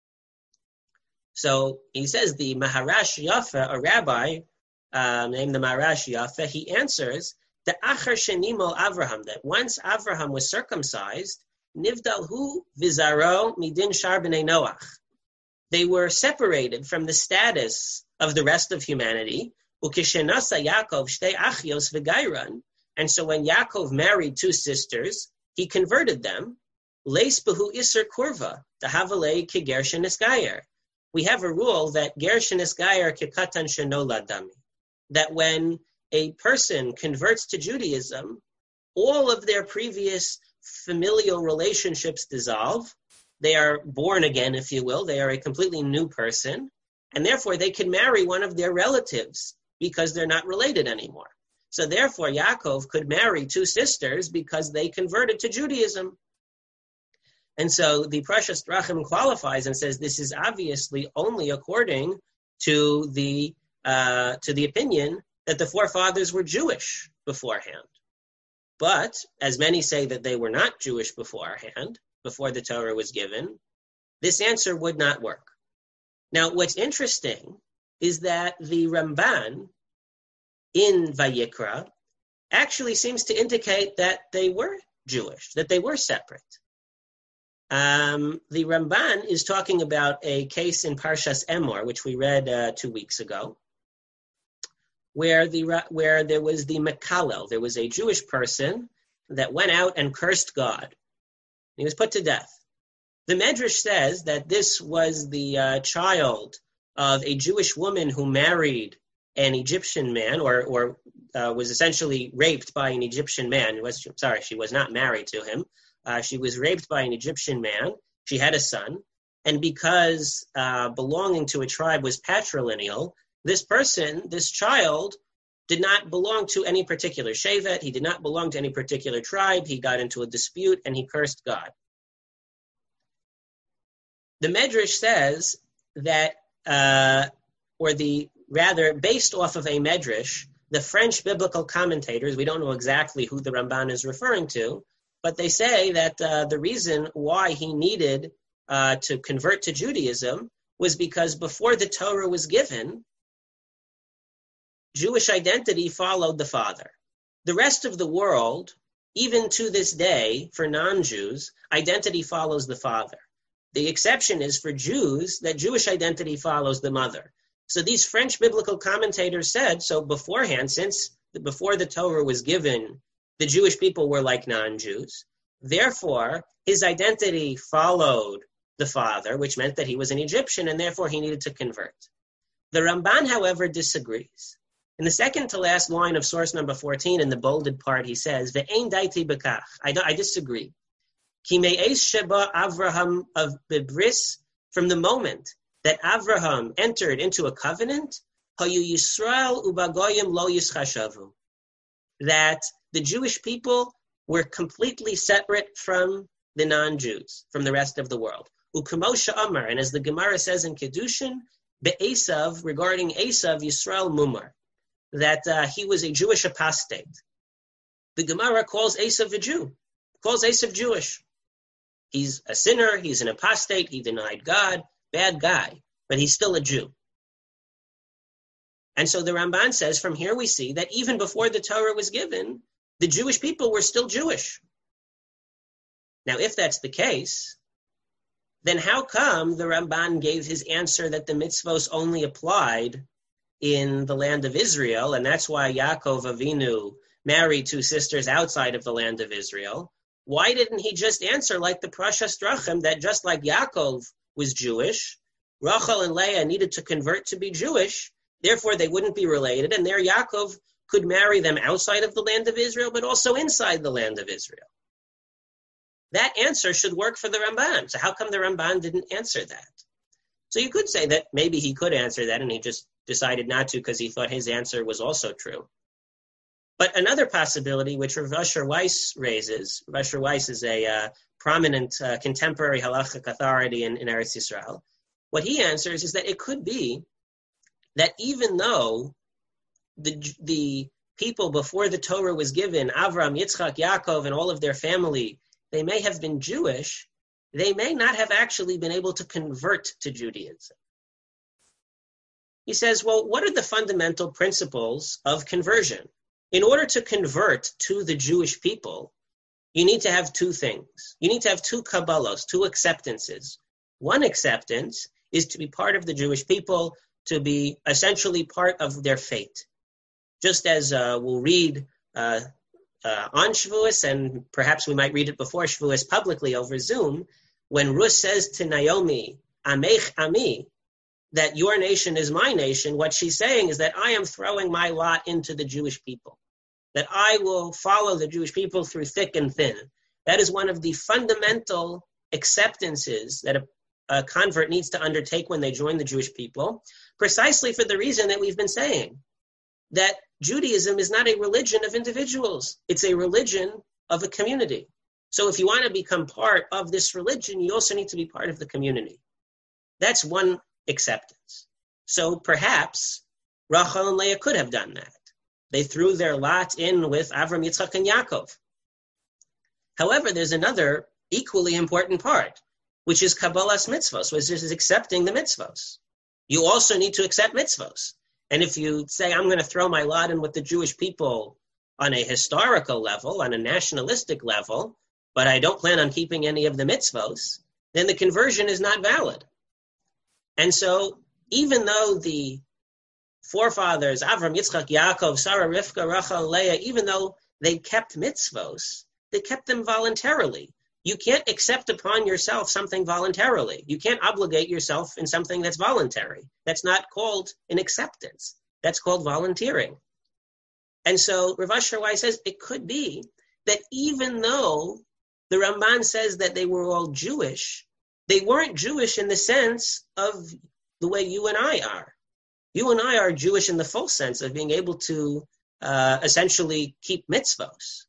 So he says the Maharash Yafa, a rabbi um, named the Maharash Yafa, he answers the Achar Shenimol Avraham, that once Avraham was circumcised, Nivdalhu Vizaro Midin Shar B'nei Noach. They were separated from the status of the rest of humanity. Ukishenasa Yaakov shtei achios v'gairan. And so when Yaakov married two sisters, he converted them. Leis behu iser kurva, tahavalei ke gershin isgayer. We have a rule that gershin isgayer ke katan shenolad dami. That when a person converts to Judaism, all of their previous familial relationships dissolve. They are born again, if you will. They are a completely new person. And therefore, they can marry one of their relatives because they're not related anymore. So therefore, Yaakov could marry two sisters because they converted to Judaism. And so the Prashas Drachim qualifies and says this is obviously only according to the uh, to the opinion that the forefathers were Jewish beforehand. But as many say that they were not Jewish beforehand, before the Torah was given, this answer would not work. Now, what's interesting is that the Ramban in Vayikra actually seems to indicate that they were Jewish, that they were separate. Um, the Ramban is talking about a case in Parshas Emor, which we read uh, two weeks ago, where the where there was the Mekalel. There was a Jewish person that went out and cursed God. He was put to death. The Medrash says that this was the uh, child of a Jewish woman who married an Egyptian man, or or uh, was essentially raped by an Egyptian man. It was, sorry, she was not married to him. Uh, she was raped by an Egyptian man. She had a son. And because uh, belonging to a tribe was patrilineal, this person, this child, did not belong to any particular shevet. He did not belong to any particular tribe. He got into a dispute and he cursed God. The Medrash says that, uh, or the rather, based off of a medrash, the French biblical commentators, we don't know exactly who the Ramban is referring to, but they say that uh, the reason why he needed uh, to convert to Judaism was because before the Torah was given, Jewish identity followed the father. The rest of the world, even to this day, for non-Jews, identity follows the father. The exception is for Jews that Jewish identity follows the mother. So these French biblical commentators said, so beforehand, since before the Torah was given, the Jewish people were like non-Jews. Therefore, his identity followed the father, which meant that he was an Egyptian, and therefore he needed to convert. The Ramban, however, disagrees. In the second to last line of source number fourteen, in the bolded part, he says, Ve'ein daiti bekach. I, I disagree. Ki me'ez sheba Avraham of bibris, from the moment that Avraham entered into a covenant, hayu Yisrael ubagoyim lo yischashavu, that the Jewish people were completely separate from the non-Jews, from the rest of the world. U'kamosha Amar, and as the Gemara says in Kedushin, be'esav, regarding Esav, Yisrael mumar, that uh, he was a Jewish apostate. The Gemara calls Esav a Jew, calls Esav Jewish. He's a sinner, he's an apostate, he denied God, bad guy, but he's still a Jew. And so the Ramban says, from here we see that even before the Torah was given, the Jewish people were still Jewish. Now, if that's the case, then how come the Ramban gave his answer that the mitzvos only applied in the land of Israel, and that's why Yaakov Avinu married two sisters outside of the land of Israel? Why didn't he just answer like the Parashas Drachim, that just like Yaakov was Jewish, Rachel and Leah needed to convert to be Jewish, therefore they wouldn't be related, and there Yaakov could marry them outside of the land of Israel, but also inside the land of Israel? That answer should work for the Ramban. So how come the Ramban didn't answer that? So you could say that maybe he could answer that and he just decided not to because he thought his answer was also true. But another possibility, which Rav Asher Weiss raises, Rav Asher Weiss is a uh, prominent uh, contemporary halachic authority in, in Eretz Yisrael. What he answers is that it could be that even though the, the people before the Torah was given, Avram, Yitzchak, Yaakov, and all of their family, they may have been Jewish, they may not have actually been able to convert to Judaism. He says, well, what are the fundamental principles of conversion? In order to convert to the Jewish people, you need to have two things. You need to have two kabbalos, two acceptances. One acceptance is to be part of the Jewish people, to be essentially part of their fate. Just as uh, we'll read uh, uh, on Shavuos, and perhaps we might read it before Shavuos publicly over Zoom, when Ruth says to Naomi, Amech Ami, that your nation is my nation, what she's saying is that I am throwing my lot into the Jewish people, that I will follow the Jewish people through thick and thin. That is one of the fundamental acceptances that a, a convert needs to undertake when they join the Jewish people, precisely for the reason that we've been saying, that Judaism is not a religion of individuals. It's a religion of a community. So if you want to become part of this religion, you also need to be part of the community. That's one acceptance. So perhaps Rachel and Leah could have done that. They threw their lot in with Avram, Yitzchak, and Yaakov. However, there's another equally important part, which is Kabbalas mitzvos, which is accepting the mitzvos. You also need to accept mitzvos. And if you say, I'm going to throw my lot in with the Jewish people on a historical level, on a nationalistic level, but I don't plan on keeping any of the mitzvos, then the conversion is not valid. And so, even though the forefathers, Avram, Yitzchak, Yaakov, Sarah, Rivka, Rachel, Leah, even though they kept mitzvos, they kept them voluntarily. You can't accept upon yourself something voluntarily. You can't obligate yourself in something that's voluntary. That's not called an acceptance. That's called volunteering. And so Rav Asher Weiss says it could be that even though the Ramban says that they were all Jewish, they weren't Jewish in the sense of the way you and I are. You and I are Jewish in the full sense of being able to uh, essentially keep mitzvos.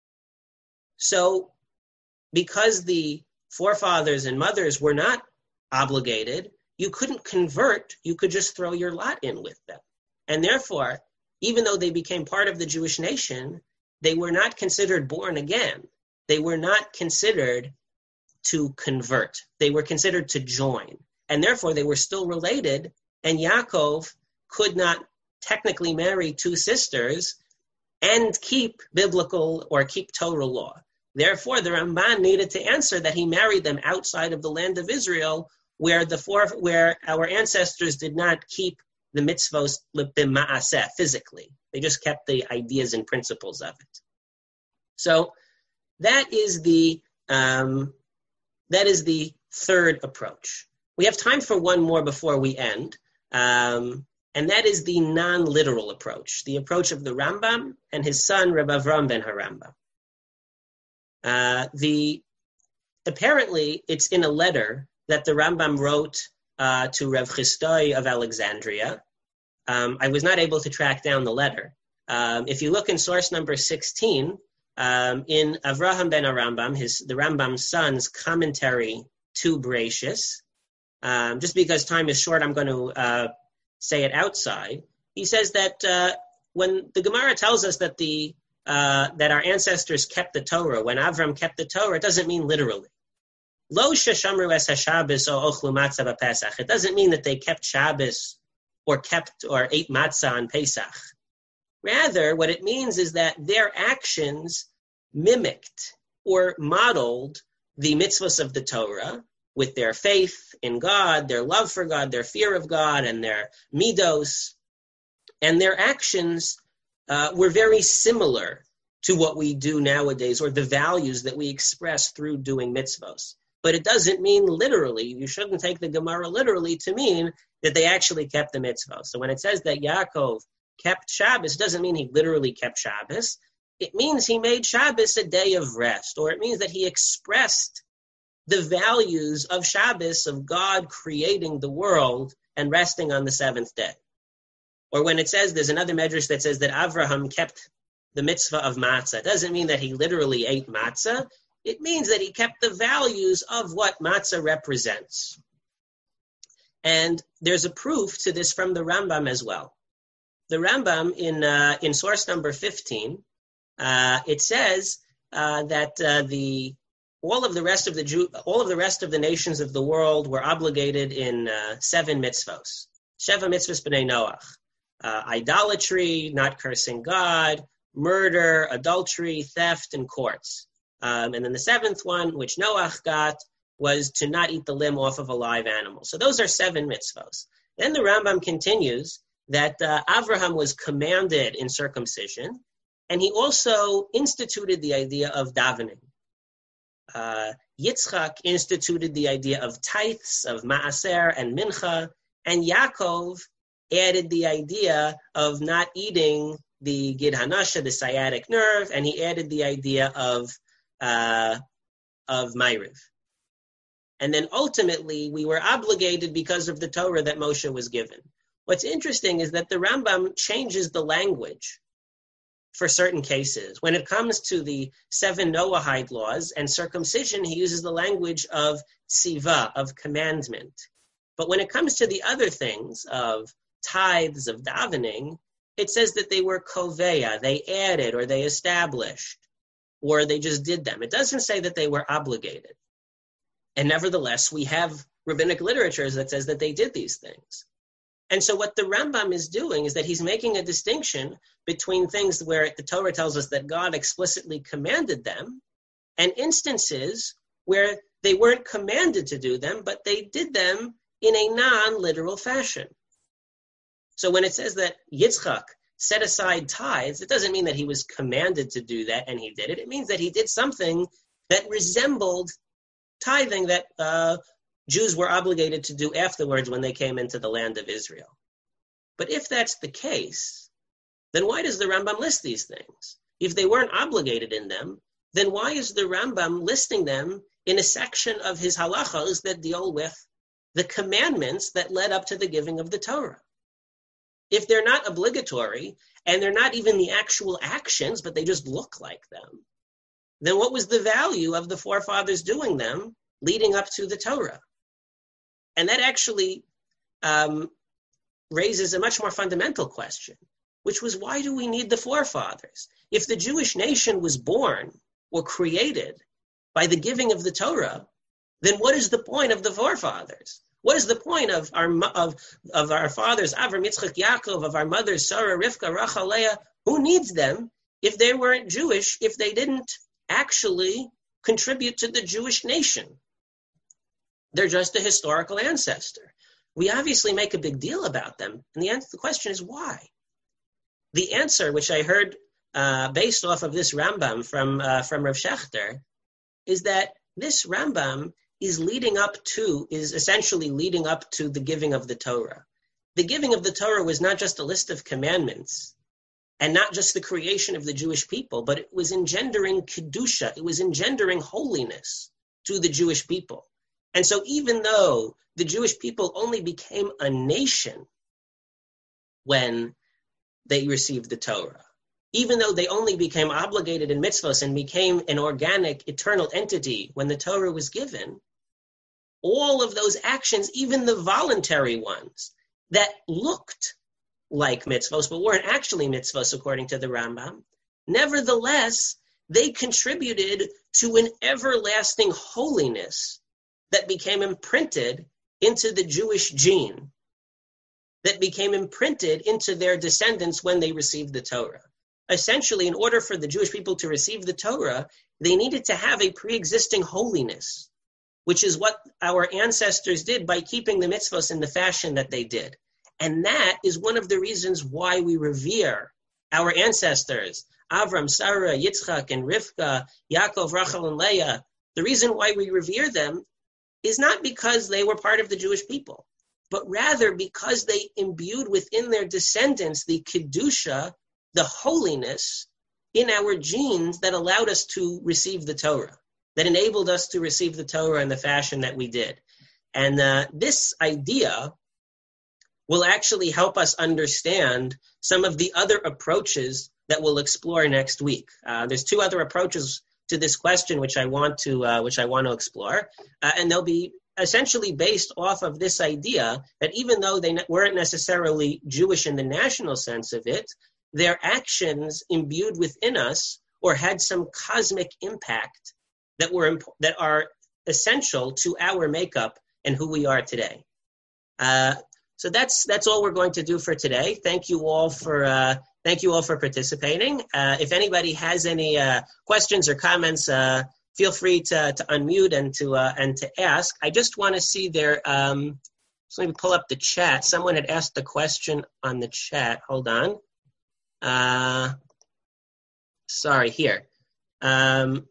So because the forefathers and mothers were not obligated, you couldn't convert, you could just throw your lot in with them. And therefore, even though they became part of the Jewish nation, they were not considered born again. They were not considered to convert. They were considered to join. And therefore, they were still related, and Yaakov could not technically marry two sisters and keep biblical or keep Torah law. Therefore, the Ramban needed to answer that he married them outside of the land of Israel, where the four, where our ancestors did not keep the mitzvos b'ma'aseh physically. They just kept the ideas and principles of it. So that is the um, that is the third approach. We have time for one more before we end, um, and that is the non-literal approach, the approach of the Rambam and his son Reb Avram ben Harambam. Uh, the apparently it's in a letter that the Rambam wrote uh, to Rev Chistoi of Alexandria. Um, I was not able to track down the letter. Um, if you look in source number sixteen, um, in Avraham ben Harambam, his the Rambam's son's commentary to Bereshis, um, just because time is short, I'm going to uh, say it outside. He says that uh, when the Gemara tells us that the uh, that our ancestors kept the Torah, when Avram kept the Torah, it doesn't mean literally. Lo sheshamru es haShabbos o ochlu matzah b'Pesach. It doesn't mean that they kept Shabbos or kept or ate matzah on Pesach. Rather, what it means is that their actions mimicked or modeled the mitzvahs of the Torah with their faith in God, their love for God, their fear of God, and their midos. And their actions uh, were very similar to what we do nowadays, or the values that we express through doing mitzvahs. But it doesn't mean literally. You shouldn't take the Gemara literally to mean that they actually kept the mitzvah. So when it says that Yaakov kept Shabbos, it doesn't mean he literally kept Shabbos. It means he made Shabbos a day of rest, or it means that he expressed the values of Shabbos, of God creating the world and resting on the seventh day. Or when it says, there's another medrash that says that Avraham kept the mitzvah of matzah. It doesn't mean that he literally ate matzah. It means that he kept the values of what matzah represents. And there's a proof to this from the Rambam as well. The Rambam, in uh, in source number fifteen, uh, it says uh, that uh, the all of the rest of the Jew, all of the rest of the nations of the world were obligated in uh, seven mitzvos. Sheva mitzvos b'nei Noach: uh, idolatry, not cursing God, murder, adultery, theft, and courts. Um, and then the seventh one, which Noach got, was to not eat the limb off of a live animal. So those are seven mitzvos. Then the Rambam continues that uh, Avraham was commanded in circumcision, and he also instituted the idea of davening. Uh, Yitzchak instituted the idea of tithes, of maaser and mincha, and Yaakov added the idea of not eating the gid hanasha, the sciatic nerve, and he added the idea of uh, of Ma'ariv. And then ultimately, we were obligated because of the Torah that Moshe was given. What's interesting is that the Rambam changes the language for certain cases. When it comes to the seven Noahide laws and circumcision, he uses the language of tziva, of commandment. But when it comes to the other things of tithes, of davening, it says that they were koveya, they added or they established, or they just did them. It doesn't say that they were obligated. And nevertheless, we have rabbinic literatures that says that they did these things. And so what the Rambam is doing is that he's making a distinction between things where the Torah tells us that God explicitly commanded them and instances where they weren't commanded to do them, but they did them in a non-literal fashion. So when it says that Yitzchak set aside tithes, it doesn't mean that he was commanded to do that and he did it. It means that he did something that resembled tithing that uh, Jews were obligated to do afterwards when they came into the land of Israel. But if that's the case, then why does the Rambam list these things? If they weren't obligated in them, then why is the Rambam listing them in a section of his halachos that deal with the commandments that led up to the giving of the Torah? If they're not obligatory, and they're not even the actual actions, but they just look like them, then what was the value of the forefathers doing them leading up to the Torah? And that actually um, raises a much more fundamental question, which was, why do we need the forefathers? If the Jewish nation was born or created by the giving of the Torah, then what is the point of the forefathers? What is the point of our of, of our fathers, Avram, Yitzchak, Yaakov, of our mothers, Sarah, Rivka, Rachel, Leah? Who needs them if they weren't Jewish, if they didn't actually contribute to the Jewish nation? They're just a historical ancestor. We obviously make a big deal about them, and the answer, the question is why? The answer, which I heard uh, based off of this Rambam from uh, from Rav Shechter, is that this Rambam is leading up to, is essentially leading up to the giving of the Torah. The giving of the Torah was not just a list of commandments, and not just the creation of the Jewish people, but it was engendering Kedusha, it was engendering holiness to the Jewish people. And so even though the Jewish people only became a nation when they received the Torah, even though they only became obligated in mitzvos and became an organic, eternal entity when the Torah was given, all of those actions, even the voluntary ones that looked like mitzvos but weren't actually mitzvos according to the Rambam, nevertheless, they contributed to an everlasting holiness that became imprinted into the Jewish gene, that became imprinted into their descendants when they received the Torah. Essentially, in order for the Jewish people to receive the Torah, they needed to have a pre-existing holiness, which is what our ancestors did by keeping the mitzvos in the fashion that they did. And that is one of the reasons why we revere our ancestors, Avram, Sarah, Yitzchak, and Rivka, Yaakov, Rachel, and Leah. The reason why we revere them is not because they were part of the Jewish people, but rather because they imbued within their descendants the Kedusha, the holiness in our genes that allowed us to receive the Torah, that enabled us to receive the Torah in the fashion that we did. And uh, this idea will actually help us understand some of the other approaches that we'll explore next week. Uh, there's two other approaches to this question which I want to uh, which I want to explore, uh, and they'll be essentially based off of this idea that even though they ne- weren't necessarily Jewish in the national sense of it, their actions imbued within us or had some cosmic impact that were imp- that are essential to our makeup and who we are today. Uh, so that's that's all we're going to do for today. Thank you all for uh, thank you all for participating. Uh, if anybody has any uh, questions or comments, uh, feel free to, to unmute and to uh, and to ask. I just want to see their. Um, so let me pull up the chat. Someone had asked a question on the chat. Hold on. Uh, sorry, here. Um,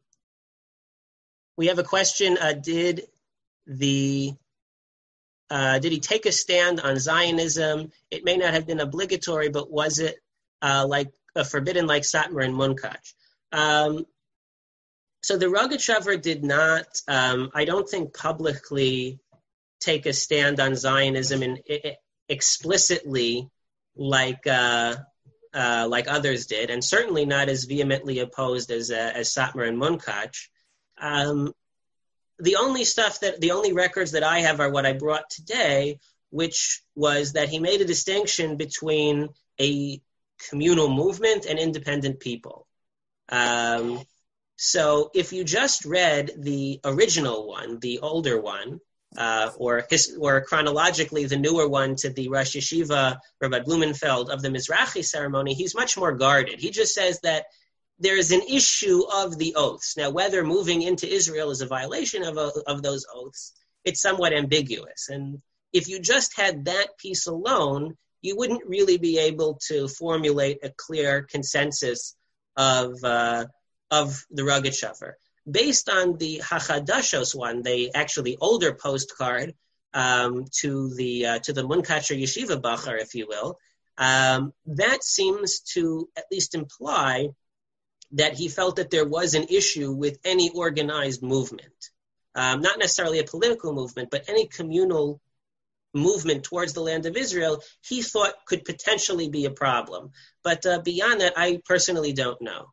we have a question. Uh, did the uh, did he take a stand on Zionism? It may not have been obligatory, but was it uh, like uh, forbidden, like Satmar and Munkach? Um, so the Rogatchover did not, um, I don't think, publicly take a stand on Zionism and it, explicitly like. Uh, Uh, like others did, and certainly not as vehemently opposed as uh, as Satmar and Munkach. Um, the only stuff that, the only records that I have are what I brought today, which was that he made a distinction between a communal movement and independent people. Um, so if you just read the original one, the older one, Uh, or his, or chronologically the newer one to the Rosh Yeshiva, Rabbi Blumenfeld, of the Mizrahi ceremony, he's much more guarded. He just says that there is an issue of the oaths. Now, whether moving into Israel is a violation of, a, of those oaths, it's somewhat ambiguous. And if you just had that piece alone, you wouldn't really be able to formulate a clear consensus of, uh, of the Rogatchover. Based on the Hachadashos one, the actually older postcard um, to the uh, to the Munkacher Yeshiva Bachar, if you will, um, that seems to at least imply that he felt that there was an issue with any organized movement, um, not necessarily a political movement, but any communal movement towards the land of Israel, he thought could potentially be a problem. But uh, beyond that, I personally don't know.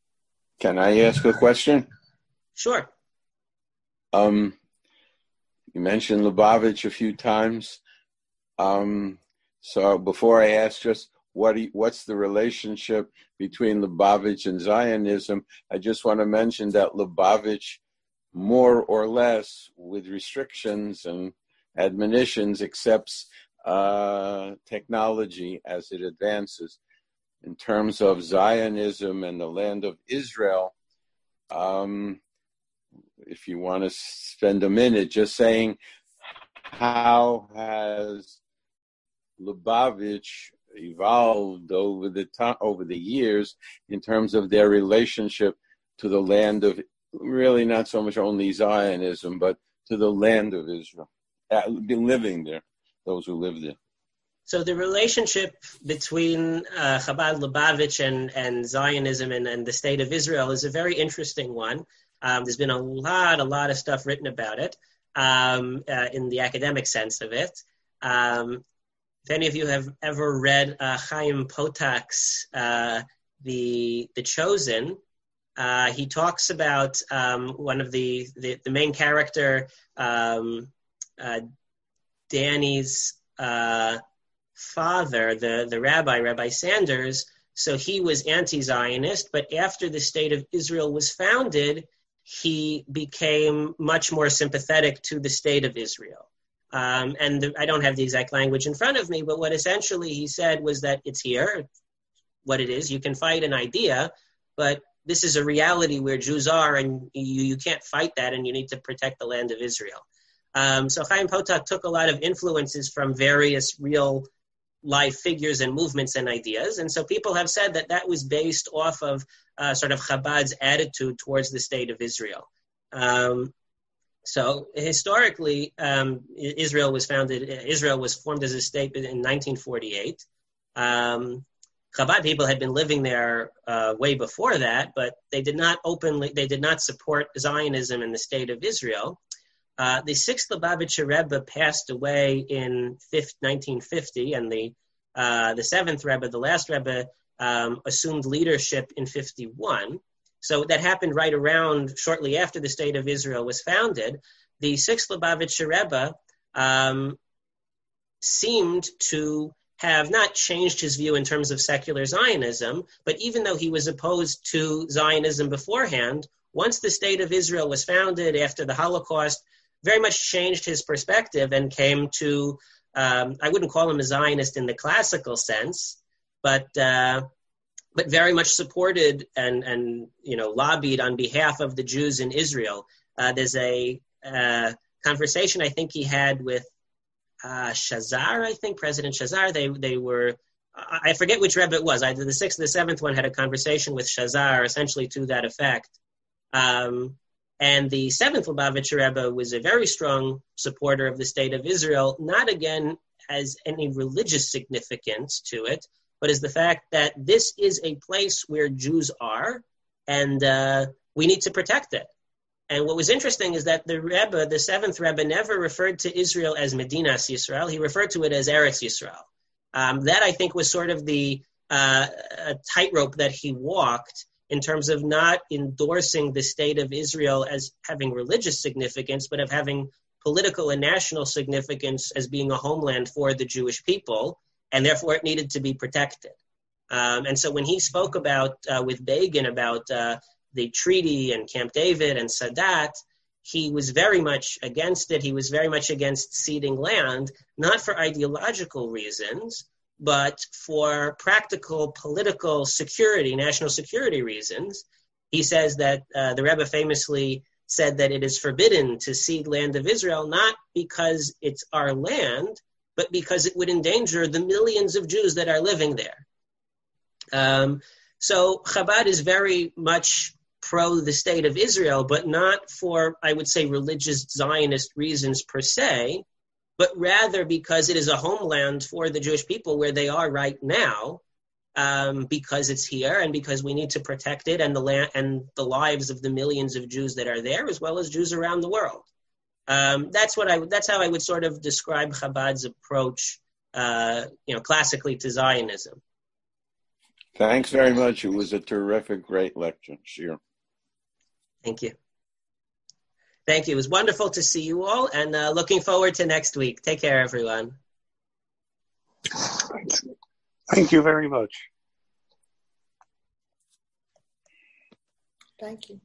Can I ask a question? Sure. Um, You mentioned Lubavitch a few times. Um, so before I ask just what you, what's the relationship between Lubavitch and Zionism, I just want to mention that Lubavitch, more or less, with restrictions and admonitions, accepts uh, technology as it advances. In terms of Zionism and the land of Israel, um, if you want to spend a minute just saying, how has Lubavitch evolved over the to- over the years in terms of their relationship to the land of, really not so much only Zionism, but to the land of Israel, uh, been living there, those who live there. So the relationship between uh, Chabad Lubavitch and, and Zionism and, and the state of Israel is a very interesting one. Um, there's been a lot, a lot of stuff written about it um, uh, in the academic sense of it. Um, if any of you have ever read uh, Chaim Potak's uh, the the Chosen, uh, he talks about um, one of the, the, the main character, um, uh, Danny's uh, father, the, the rabbi, Rabbi Sanders. So he was anti-Zionist, but after the state of Israel was founded, he became much more sympathetic to the state of Israel. Um, and the, I don't have the exact language in front of me, but what essentially he said was that it's here, what it is. You can fight an idea, but this is a reality where Jews are, and you, you can't fight that, and you need to protect the land of Israel. Um, so Chaim Potak took a lot of influences from various real life figures and movements and ideas. And so people have said that that was based off of uh, sort of Chabad's attitude towards the state of Israel. Um, so historically, um, Israel was founded, Israel was formed as a state in nineteen forty-eight. Um, Chabad people had been living there uh, way before that, but they did not openly, they did not support Zionism in the state of Israel. Uh, the sixth Lubavitcher Rebbe passed away in nineteen fifty, and the uh, the seventh Rebbe, the last Rebbe, um, assumed leadership in fifty-one. So that happened right around shortly after the state of Israel was founded. The sixth Lubavitcher Rebbe um, seemed to have not changed his view in terms of secular Zionism, but even though he was opposed to Zionism beforehand, once the state of Israel was founded after the Holocaust, very much changed his perspective and came to, um, I wouldn't call him a Zionist in the classical sense, but uh, but very much supported and, and you know lobbied on behalf of the Jews in Israel. Uh, there's a uh, conversation I think he had with uh, Shazar, I think, President Shazar. They they were, I forget which Rebbe it was, either the sixth or the seventh one had a conversation with Shazar, essentially to that effect. Um, And the seventh Lubavitcher Rebbe was a very strong supporter of the state of Israel, not again as any religious significance to it, but as the fact that this is a place where Jews are, and uh, we need to protect it. And what was interesting is that the Rebbe, the seventh Rebbe, never referred to Israel as Medinas Yisrael. He referred to it as Eretz Yisrael. Um, that, I think, was sort of the uh, tightrope that he walked, in terms of not endorsing the state of Israel as having religious significance, but of having political and national significance as being a homeland for the Jewish people, and therefore it needed to be protected. Um, and so when he spoke about, uh, with Begin, about uh, the treaty and Camp David and Sadat, he was very much against it. He was very much against ceding land, not for ideological reasons, but for practical political security, national security reasons. He says that uh, the Rebbe famously said that it is forbidden to cede land of Israel, not because it's our land, but because it would endanger the millions of Jews that are living there. Um, so Chabad is very much pro the state of Israel, but not for, I would say, religious Zionist reasons per se, but rather because it is a homeland for the Jewish people where they are right now, um, because it's here and because we need to protect it and the land and the lives of the millions of Jews that are there, as well as Jews around the world. Um, that's what I. That's how I would sort of describe Chabad's approach, uh, you know, classically to Zionism. Thanks very much. It was a terrific, great lecture. Sure. Thank you. Thank you. It was wonderful to see you all, and uh, looking forward to next week. Take care, everyone. Thank you very much. Thank you.